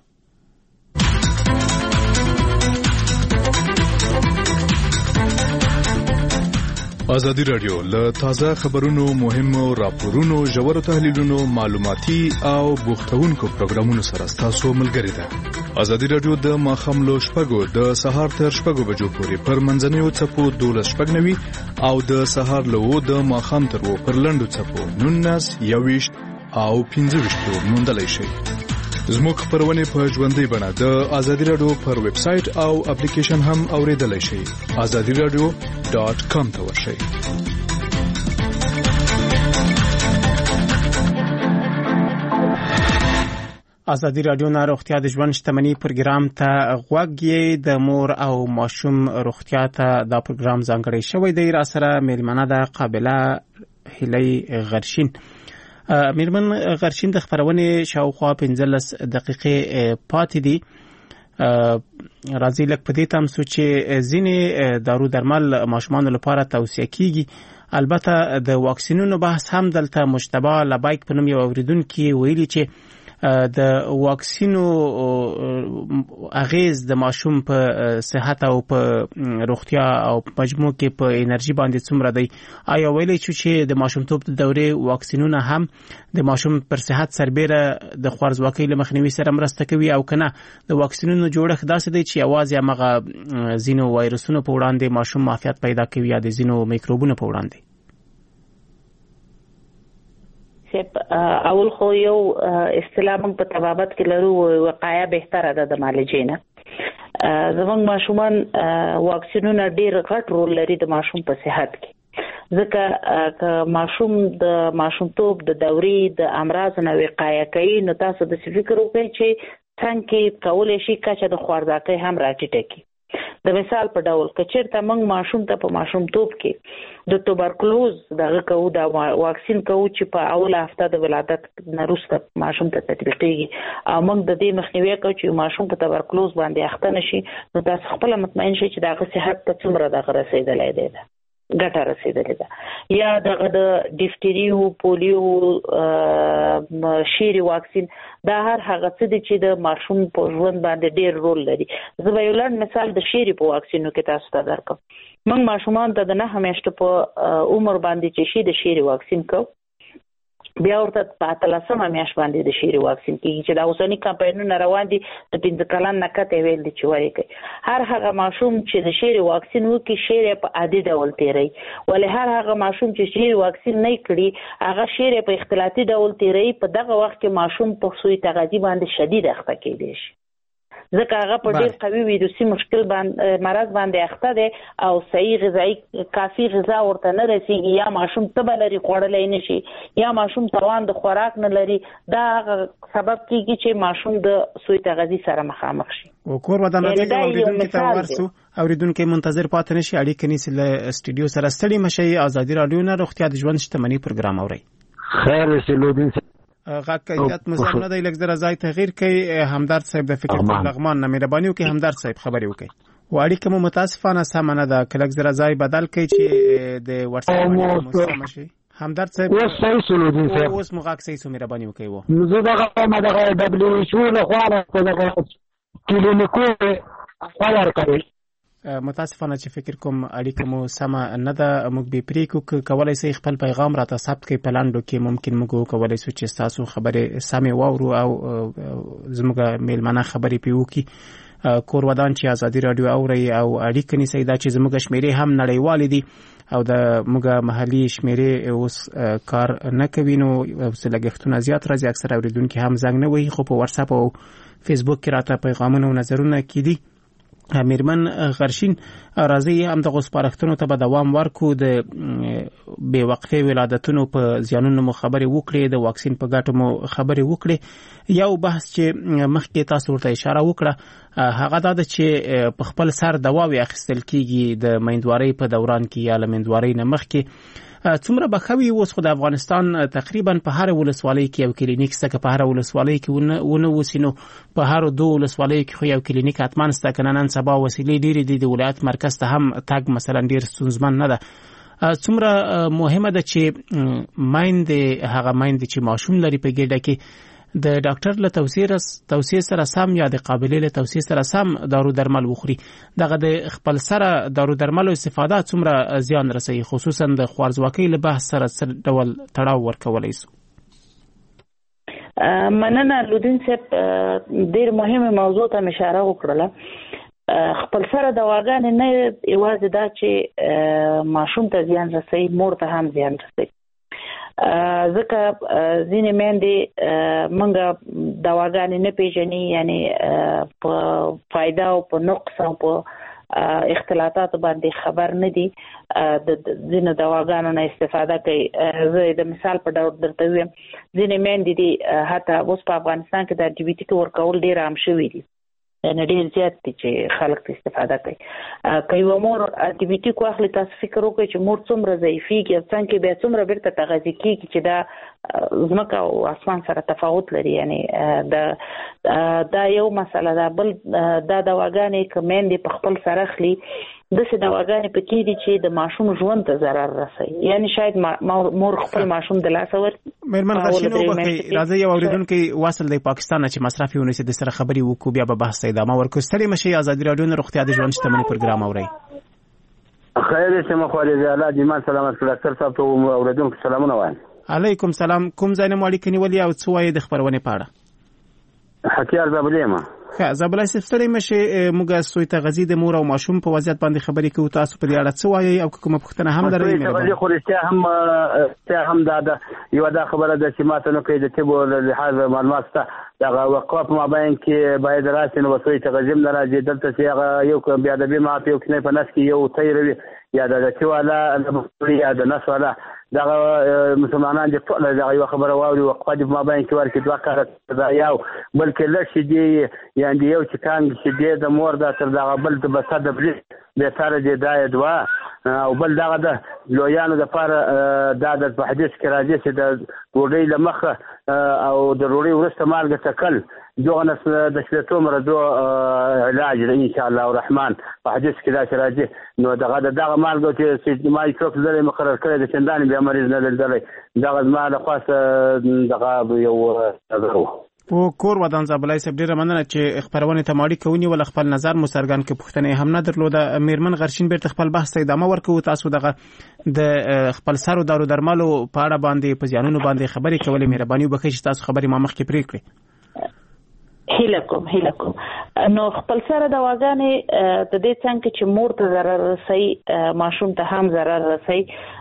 ازادي رادیو له تازه خبرونو مهمو راپورونو ژورو تحلیلونو معلوماتي او بوختونکو پروګرامونو سره تاسو ملګری ده ازادي رادیو د ماخاملو شپږو د سهار تر شپږو بجو پورې پر منځنیو چپو دولس شپږ نوي او د سهار له د ماخام تر و پر لندو چپو نونس یويشت او پنځه وشت موندلای شي زموږ خبرونه په ژوندۍ بڼه د ازادي رادیو پر ویب سټ او اپلیکیشن هم اوریدلای شئ azadi radio dot com ته ورشئ ازادي رادیو نه روغتیا د ژوند شتمنۍ پروګرام ته غوږی د مور او ماشوم روغتیا ته دا پروګرام ځانګړی شوی دی را سره میلمنه ده قابله هیلی غرشین میرمن غرشین د خبرونه شاوخوا پنځلس دقیقې پاتې دي راځي لکه په دې تم چې ځینې دارو درمل ماشومان لپاره توصیه کیږي البته د واکسینونو بحث هم دلته مشتبه لبایک په نوم یو اوریدونکو ویلي چې د واکسینو اغیز د ماشوم په صحت او په روغتیا او مجموع کې په انرژي باندې څومره دی آیا ویلي چې د ماشومتوب د دورې واکسینونه هم د ماشوم پر صحت سربېره د خوارځواکۍ له مخنیوي سره مرسته کوي او کنه د واکسینونو جوړښت داسې دی چې یوازې هغه ځینو وایرسونو په وړاندې ماشوم معافیت پیدا کوي یا د ځینو میکروبونو په وړاندې اول خو یو اصطلاح موږ په طبابت کې لرو وقایه بهتره ده د معالجې نه زموږ ماشومان واکسینونه ډېر غټ رول لري د ماشوم په صحت کې ځکه که ماشوم د ماشومتوب د دورې د امراض نه وقایه کوي نو تاسو د فکر وکړئ چې څنګه کولای شي کچه د خوارځواکۍ هم راټیټه کړي د مثال په ډول کچېرته موږ ماشوم ته په ماشومتوب کې د توبرکلوز دغه کوو دا واکسین کوو چې په اوله هفته د ولادت نه وروسته ماشوم ته تطبیقېږي او موږ د دې مخنیوي کوو چې ماشوم په توبرکلوز باندې اخته نشي نو تاسو خپل مطمئن شئ چې دغه صحت ته څومره دغه رسیدلی دی ګټه رسیدلې ده یا دغه د ډیفتریو پولیو شیری واکسین دا هر هغه څه دي چې د ماشوم په ژوند باندې ډېر رول لري زه به یو لنډ مثال د شیری په واکسینو کې تاسو ته درکړم موږ ماشومان ته د نهه میاشتو په عمر باندې چې شي د شیری واکسین کوو بیا ورته په اتلسمه میاشت باندې د شیری واکسین کیږي چې دا اوسنی کمپاینونه روان دي د پنځه کلن نه کته ویل دي چې وری کوي هر هغه ماشوم چې د شیری واکسین وکړي شیری په عادي ډول تیری ولې هر هغه ماشوم چې شیری واکسین نه کړي هغه شیری په اختلاطي ډول تیری په دغه وخت کې ماشوم په سوی تغذیه باندې شدید اخته کېدی شي ځکه هغه په ډېر قوي ویروسي مشکل باندې مرض باندې اخته دی او صحیح غذایی کافي غذا ورته نه رسیږي یا ماشوم تبه لري خوړلی نشي یا ماشوم توان د خوراک نه لري دا سبب کیږي چې ماشوم د سوی تغذیه سره مخامخ شي او کور ودانه د اوریدونکو ته ورسو اوریدونکو منتظر پاتې نشي اړیکه نیسي له استودیو سره ستړي مشي ازادي رادیو نه روغتیا د ژوند شتمنۍ پروګرام اوري خیر سلودین غږ کیفیت مزه نه دی لږ زره ځای تغییر کوي همدارد صاحب د فکر په لغمان نه مهرباني وکړي همدارد صاحب خبري وکړي واړیکه مو متاسفانه سم نه ده کله زره ځای بدل کوي چې د واتس اپ باندې مو شي همدرد صاحب اوس صحیح شو لودین صاحب اوس مو غاک صحیح سو مهرباني وکړئ وو نو زه دغه ما دغه دبليو ایچ او له خوا په دغه کلینیکو خبر کوي متاسفانه چې فکر کوم اړیکه مو سمه نه ده موږ به پریکو کولای شي خپل پیغام راته ثبت کړئ په لاندو کې ممکن موږ کولای شو چې تاسو خبره سمه واورو او زموږ میلمانه خبرې پیو کی کور ودان چې ازادي رادیو اوري او اړیکه نشي دا چې زموږ شمیرې هم نړیوال دي او د موږ محلي شمیرې اوس کار نه کوي نو لګښتونه زیات راځي اکثر اوریدونکو هم زنګ نه وایي خو په واتس اپ او فیسبوک کې راته پیغامونه او نظرونه کیدي میرمن غرشین راځي هم د غوسپارښتنو ته به دوام ورکو د بې وقفې ولادتونو په زیانونو مو خبرې وکړې د واکسین په ګټو مو خبرې وکړې یو بحث چې مخکې تاسو ورته اشاره وکړه هغه دا چې په خپل سر دواوی اخیستل کیږي د میندوارۍ په دوران کې یا له میندوارۍ نه مخکې څومره بخوي اوس خو د افغانستان تقریبا په هر ولسوالۍ کې یو کلینیک سته په هر ولسوالۍ کې ونه وسینو په هر دوه ولسوالۍ کې خو یو کلینیک اتمان سته کنه نن سبا وسیلې ډېرې د ولایت مرکز ته هم تګ مثلا ډېر ستونزمن نه ده څومره مهمه ده چې مایند هغه مایند چې ماشوم لري په ګډه کې د ډاکټر له توصیه توصیه سره سم یا د قابلیت له توصیه سره سم دارو درمل وخوري دغه د خپل سره دارو درمل استفاده څومره زیان رسوي خصوصا د خوارزواکۍ له بحث سره څه ډول تړاو ورکولای شي مننه لودین صاحب ډیر مهمه موضوع ته اشاره وکړه خپل سره دواګانې نه یوازې دا چې ماشوم ته زیان رسوي مور ته هم زیان رسوي ځکه ځینې میندې موږ دواګانې نه پیژني یعنی په فایده او په نقص او په اختلاطات باندې خبر نه دي د ځینو دواګانو نه استفاده کوي زه د مثال په ډول درته وایم ځینې میندې دي حتی اوس په افغانستان کې د انټي بیوټیک ورکول ډېر عام شوي دي نه ډېر زیات دي چې خلک ته استفاده کوي که یو مور انټي بیوټیک واخلي تاسو فکر وکړئ چې مور څومره ضعیفېږي او څنګه بیا څومره بیرته تغذیه کېږي چې دا ځمکه او اسمان سره تفاوت لري یعنی دا دا یو مسله ده بل دا دواګانې که میندې په خپل سره اخلي داسې دواګانې پکې دي چې د ماشوم ژوند ته ضرر رسوي یعنی شاید مور خپل ماشوم د لاسه ورکړي میرمن غرشین وبخښئ راځئ یو اورېدونکی واصل دی پاکستان نه چې مصرف یې ونیسي د سره خبرې وکړو بیا به بحث ته ادامه ورکړو ستړي مشئ ازادي راډیو نه روغتیا د ژوند شتمني پروګرام اورئ خیر شه مخوالي الله دې مان سلامت کړه ډاکټر صاحب ته اوریدونکو سلامونه وایم علیکم سلام کوم ځای نه مو اړیکه نیولې او څه وایي د خبرونې په اړه حتیار زابلې ما ښه زابلای ستړي مشي موږ سوی تغذیه د مور او ماشوم په وضعیت باندې خبرې کوو تاسو په دې اړه څه وایي او کومه پوښتنه هم لرئ مې تغذیه خو رښتیا هم رښتیا هم دا ده یو دا خبره ده چې ماته نو کوي د طب له لحاظ معلومات ته دغه وقف مابین کې باید راشي نو سوی تغذیه نه راځي دلته چې هغه یو کوم بیا د بیمه په یو کې نه په نس کې یو تیروي یا د چې والا یا د نس والا دغه مسلمانان دي ټول دغه یو خبره واوري وقفه د مابین کې ورکې دوه کار دا یو بلکې لشي دی یعنی یو چې کانګ چې دی د مور دا تر دغه بل د بسد بل به تر دې دا دوا او بل دغه د لویانو د پاره د د حدیث کې راځي چې د ډوډۍ لمخه او د ډوډۍ ورسته مالګه تکل دغه نس د شپږ مرزو علاج ان شاء الله الرحمن په حدیث کې راځي نو دغه دغه مالګه چې ما یې څوک زره مقرر کړی د چندانې بیا مریض نه لیدلی دغه زما د خاصه دغه یو نظر و په کور ودان زابلای صاحب ډیره مننه چې خبرونه ته ماړی کوي ول خپل نظر مو څرګند کې پوښتنه هم نه درلوده میرمن غرشین بیرته خپل بحث ته ادامه ورکوي تاسو دغه د خپل سر او دارو درملو په اړه باندې په ځانونو باندې خبرې کولې مهرباني وکړئ چې تاسو خبرې ما مخکې پرې کړئ هیله کوم هیله کوم نو خپل سره دواګانې د دې څنګه چې مور ته ضرر رسي ماشوم ته هم ضرر رسي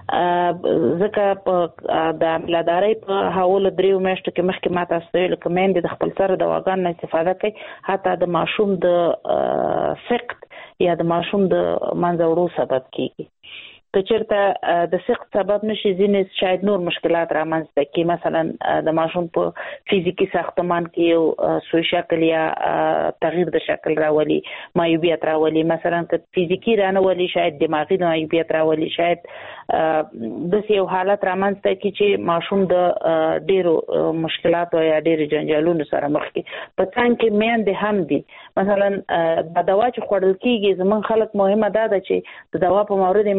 ځکه په د ملادارۍ په حواله دریو میاشتو کې مخکې ما تاسو ته لکه مېندې د خپل سره دواګانو استفاده کوي حتی د ماشوم د سقط یا د ماشوم د منځوړو سبب کیږي که چېرته د سقط سبب نشي ځینې شاید نور مشکلات رامنځته کړي مثلا د ماشوم په فزیکي ساختمان کې یو سوی شکل یا تغییر د شکل راولي معیوبیت راولي مثلا که فزیکي رانولي شاید دماغي معیوبیت راولي شاید د یو حالت رامنځته کړي چې ماشوم د ډېرو مشکلاتو یا ډېرو جنجالونو سره مخ کې په څنګه کې میندې هم دي مثلا د دوا چې خوړل کېږي زمونږ خلک مهمه دا ده چې د دوا په مورد معلومات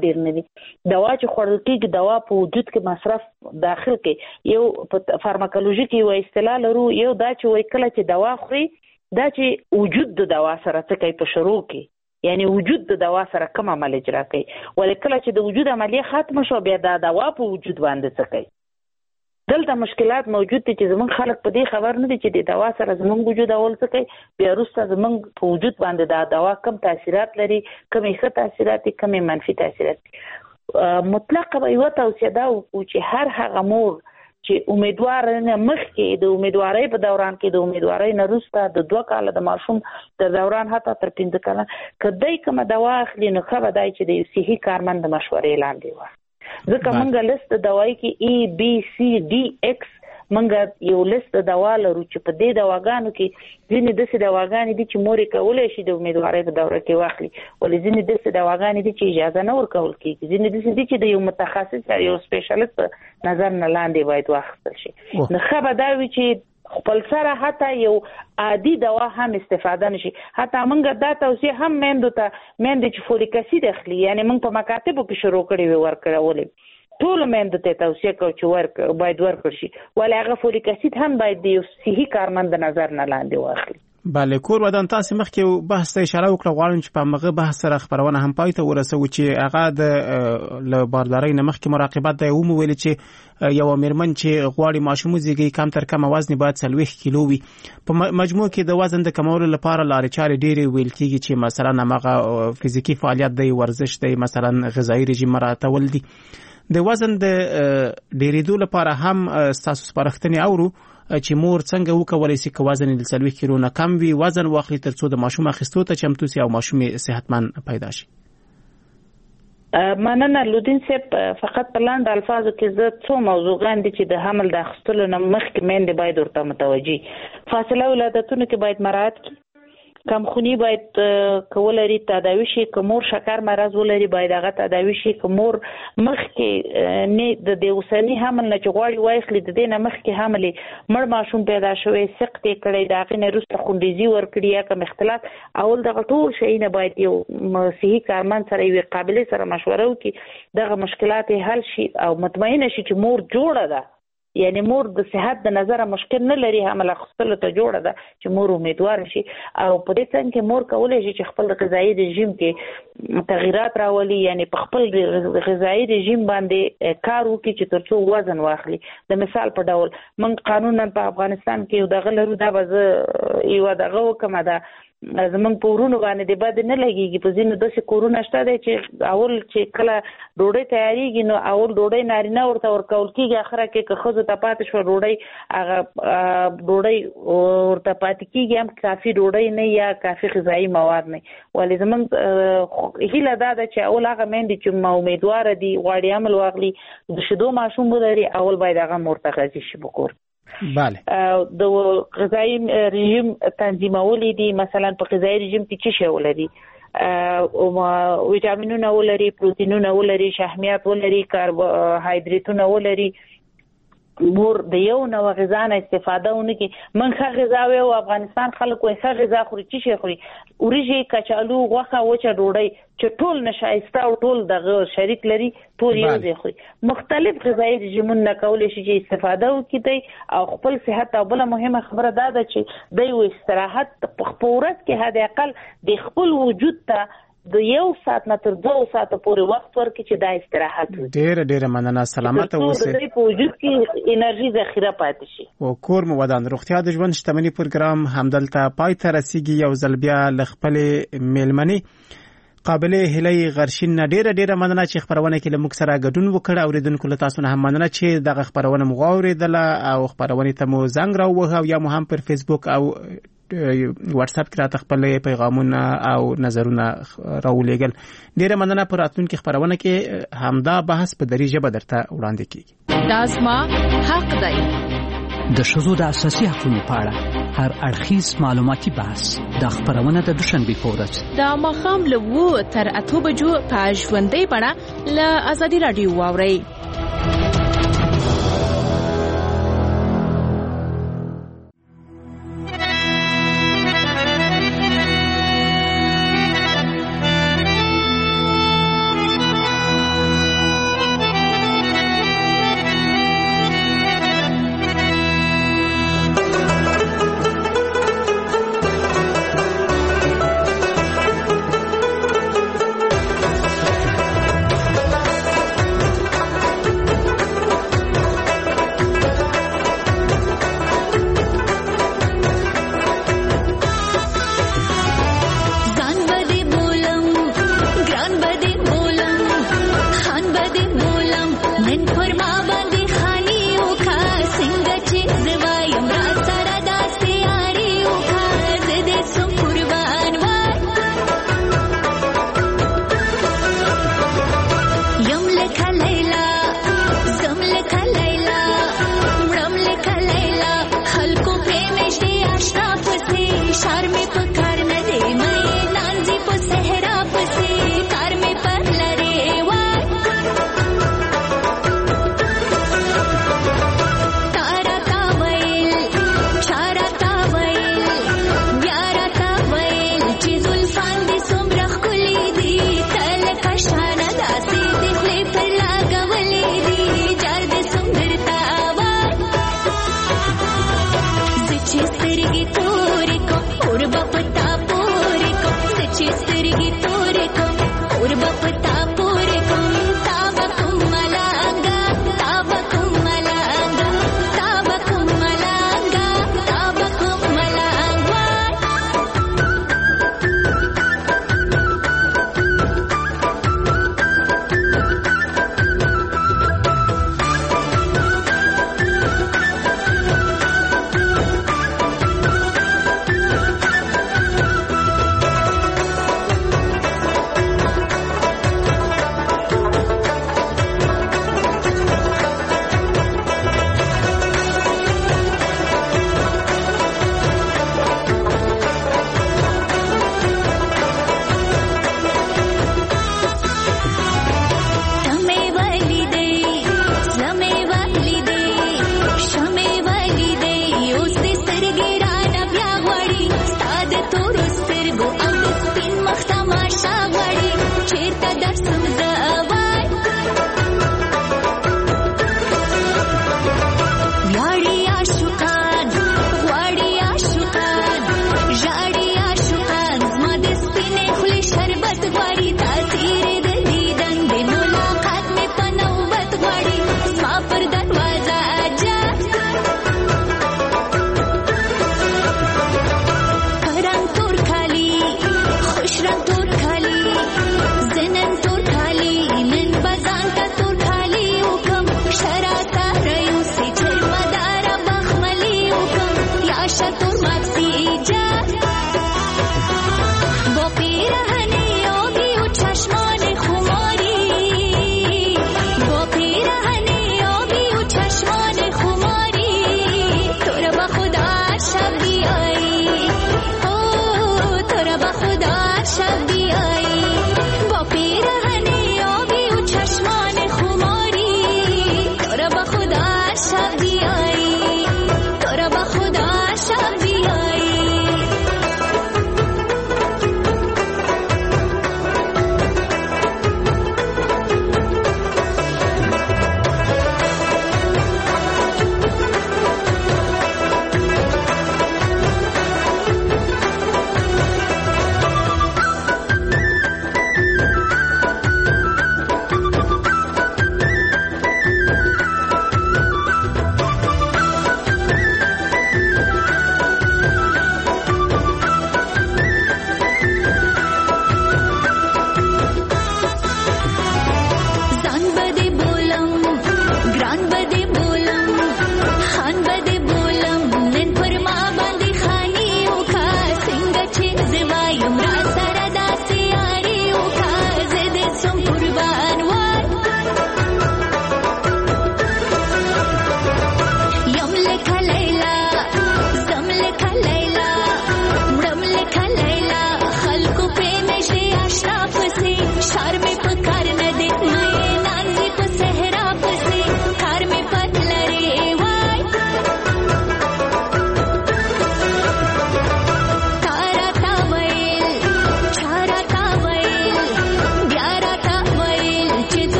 ډیر نه دي. دوا چې خوړل کېږي دوا په وجود کې مصرف داخل کې یو په فارماکولوژي کې یو اصطلاح لرو، یو دا چې وایي کله چې دوا خوري دا چې وجود د دوا سره څه کوي په شروع کې، یعنی وجود د دوا سره کوم عمل اجرا کوي، ولې کله چې د وجود عملیه ختم شو بیا دا دوا په وجود باندې څه کوي. دلته مشکلات موجود دي چې زمونږ خلک په دې خبر نه دي چې د دوا سره زمونږ وجود اول څه کوي، بیا وروسته زمونږ په وجود باندې دا دوا کم تاثیرات لري، کمې ښه تاثیرات دي، کمې منفي تاثیرات دي. مطلقه به یوه توصیه دا وکړو چې هر هغه مور چې امیدوار نه مخکې د امیدوارۍ په دوران کې د امیدوارۍ نه وروسته د دوه کاله د ماشوم د دوران حتی تر پنځه کاله که دی کومه دوا اخلي نو ښه به دی چې د یو صحي کارمند د مشورې لاندې وه. ځکه موږ لیست د دوایي کې ای بی سی ډي ایکس موږ یو لیست د دوا لرو چې په دې دواګانو کې ځینې داسې دواګانې دي چې مور یې کولی شي د امیدوارۍ په دوره کې واخلي، ولې ځینې داسې دواګانې دي چې اجازه نه ورکول کېږي، ځینې داسې دي چې د یو متخصص یا یو سپیشلیست په نظر نه لاندې باید واخیستل شي. نو ښه به دا وي چې خپل سره حتی یو عادي دوا هم استفاده نشي. حتی موږ دا توصیه هم میندو ته میندې چې فولیک اسید اخلي، یعنی موږ په مکاتبو کې شروع کړې وي ورکړولې، ټول میندو ته توصیه کوو چې ورک باید ورکړ شي، ولې هغه فولیک اسید هم باید د یو صحي کارمند نظر نه لاندې واخلي. بله کور ودان تاسو مخکې بحث ته اشاره وکړه، غواړم چې په هغه بحث سره خبرونه هم پای ته ورسوو چې هغه د له باردارۍ نه مخکې مراقبت دی. ومو ویل چې یو میرمن چې غواړي ماشوم وزیږي کم تر کمه وزن باید څلوېښت کیلو وي. په مجموع کې د وزن د کمولو لپاره لارې چارې ډېرې ویل کېږي چې مثلا هماغه فزیکي فعالیت دی، ورزش دی، مثلا غذایي رژیم مراعاتول دي. د وزن د ډېرېدو لپاره هم ستاسو سپارښتنې اورو چې مور څنګه وکولی شي که وزن یې څلوېښت کیلو نه کم وي وزن واخلي تر څو د ماشوم اخیستو ته چمتو شي او ماشوم یې صحتمند پیدا شي. مننه لودین صاحب، فقط په لاندې الفاظو کې زه څو موضوعګان دي چې د حمل د اخیستلو نه مخکې میندې باید ورته متوجي. فاصله ولادتونو کې باید مراعات کړي، کمخونی باید که ولري تداوي شي، که مور شکر مرض ولري باید هغه تداوي شي، که مور مخکې نه د دې اوسني حمل نه چې غواړي واخلي د دې نه مخکې حمل مړ ماشوم پیدا شوی سقط یې کړی د هغې نه وروسته خونریزي ورکړي یا کوم اختلاف، اول دغه ټول شیونه باید یو صحي کارمند سره یوې قابلې سره مشوره وکړي، دغه مشکلات یې حل شي او مطمئنه شي چې مور جوړه ده، یعنی مور د صحت د نظره مشکل نه لري، حمل اخیستلو ته جوړه ده چې مور امیدوار شي. او په دې څنګ کې مور کولی شي چې خپل غذایي رژیم کې تغییرات راولي، یعنی په خپل غذایي رژیم باندې کار وکړي چې تر څو وزن واخلي. د مثال په ډول موږ قانونا په افغانستان کې یو دغه لرو، دا به زه یوه دغه وکړم، دا زمونږ په ورونو باندې د بد نه لګېږي. په ځینو داسې کورونه شته دی چې اول چې کله ډوډۍ تیارېږي نو اول ډوډۍ نارینه ورته ورکول کېږي، اخره کې که ښځو ته پاتې شوه ډوډۍ هغه ډوډۍ ورته پاتې کېږي، هم کافي ډوډۍ نه یا کافي غذایي مواد نه. ولې زمونږ هیله دا ده چې اول هغه میندې چې امیدواره دي غواړي حمل واخلي د شیدو ماشوم ولري، اول باید هغه مور ته غذي شي په کور. بله د غذایي رژیم تنظیمولی دي، مثلا په غذایي رژیم کې څه شی ولري، ویټامینونه ولري، پروتینونه ولري، شحمیات ولري، کاربوهایدریتونه ولري. مور د یو نوع غذا نه استفاده ونه کړي. من ښه غذا وی او افغانستان خلک وایي ښه غذا خوري، څه شی خوري؟ وریجې، کچالو، غوښه، وچه ډوډۍ چې ټول نشایسته او ټول دغه شریک لري، ټول یو ځای خوري. مختلف غذایي رژیمونه کولی شي چې استفاده وکړي او خپل صحت. او بله مهمه خبره دا ده چې دی و استراحت په ورځ کې حد اقل د خپل وجود ته د یو ساعت نه تر دوه ساعته پورې وخت ورکړي چې دا استراحت وکړي. ډېره ډېره مننه، سلامته اوسئ. د دوی په وجود کې انرژي ذخیره پاتې شي. او کور مو ودان. روغتیا د ژوند شتمني پروګرام همدلته پای ته رسیږي. یو ځل بیا له خپلې میلمنې قابلې هیلۍ غرشین نه ډېره ډېره مننه چې خپرونه کې له موږ سره ګډون وکړ. اورېدونکو له تاسو نه هم مننه چې دغه خپرونه مو واورېدله او خپرونې ته مو زنګ راووهه او یا مو هم پر فیسبوک او واتس اپ کې راته خپل پیغامونه او نظرونه راولېږل. ډېره مننه. په راتلونکي خپرونه کې همدا بحث په دري ژبه درته وړاندې کیږي. دا زما حق دی. د ښځو د اساسي حقوقو په اړه هر اړخیز معلوماتي بحث د خپرونه د دوشنبه په ورځ د ماښام له اووه تر اته بجو په ژوندۍ بڼه له ازادي راډیو واورئ.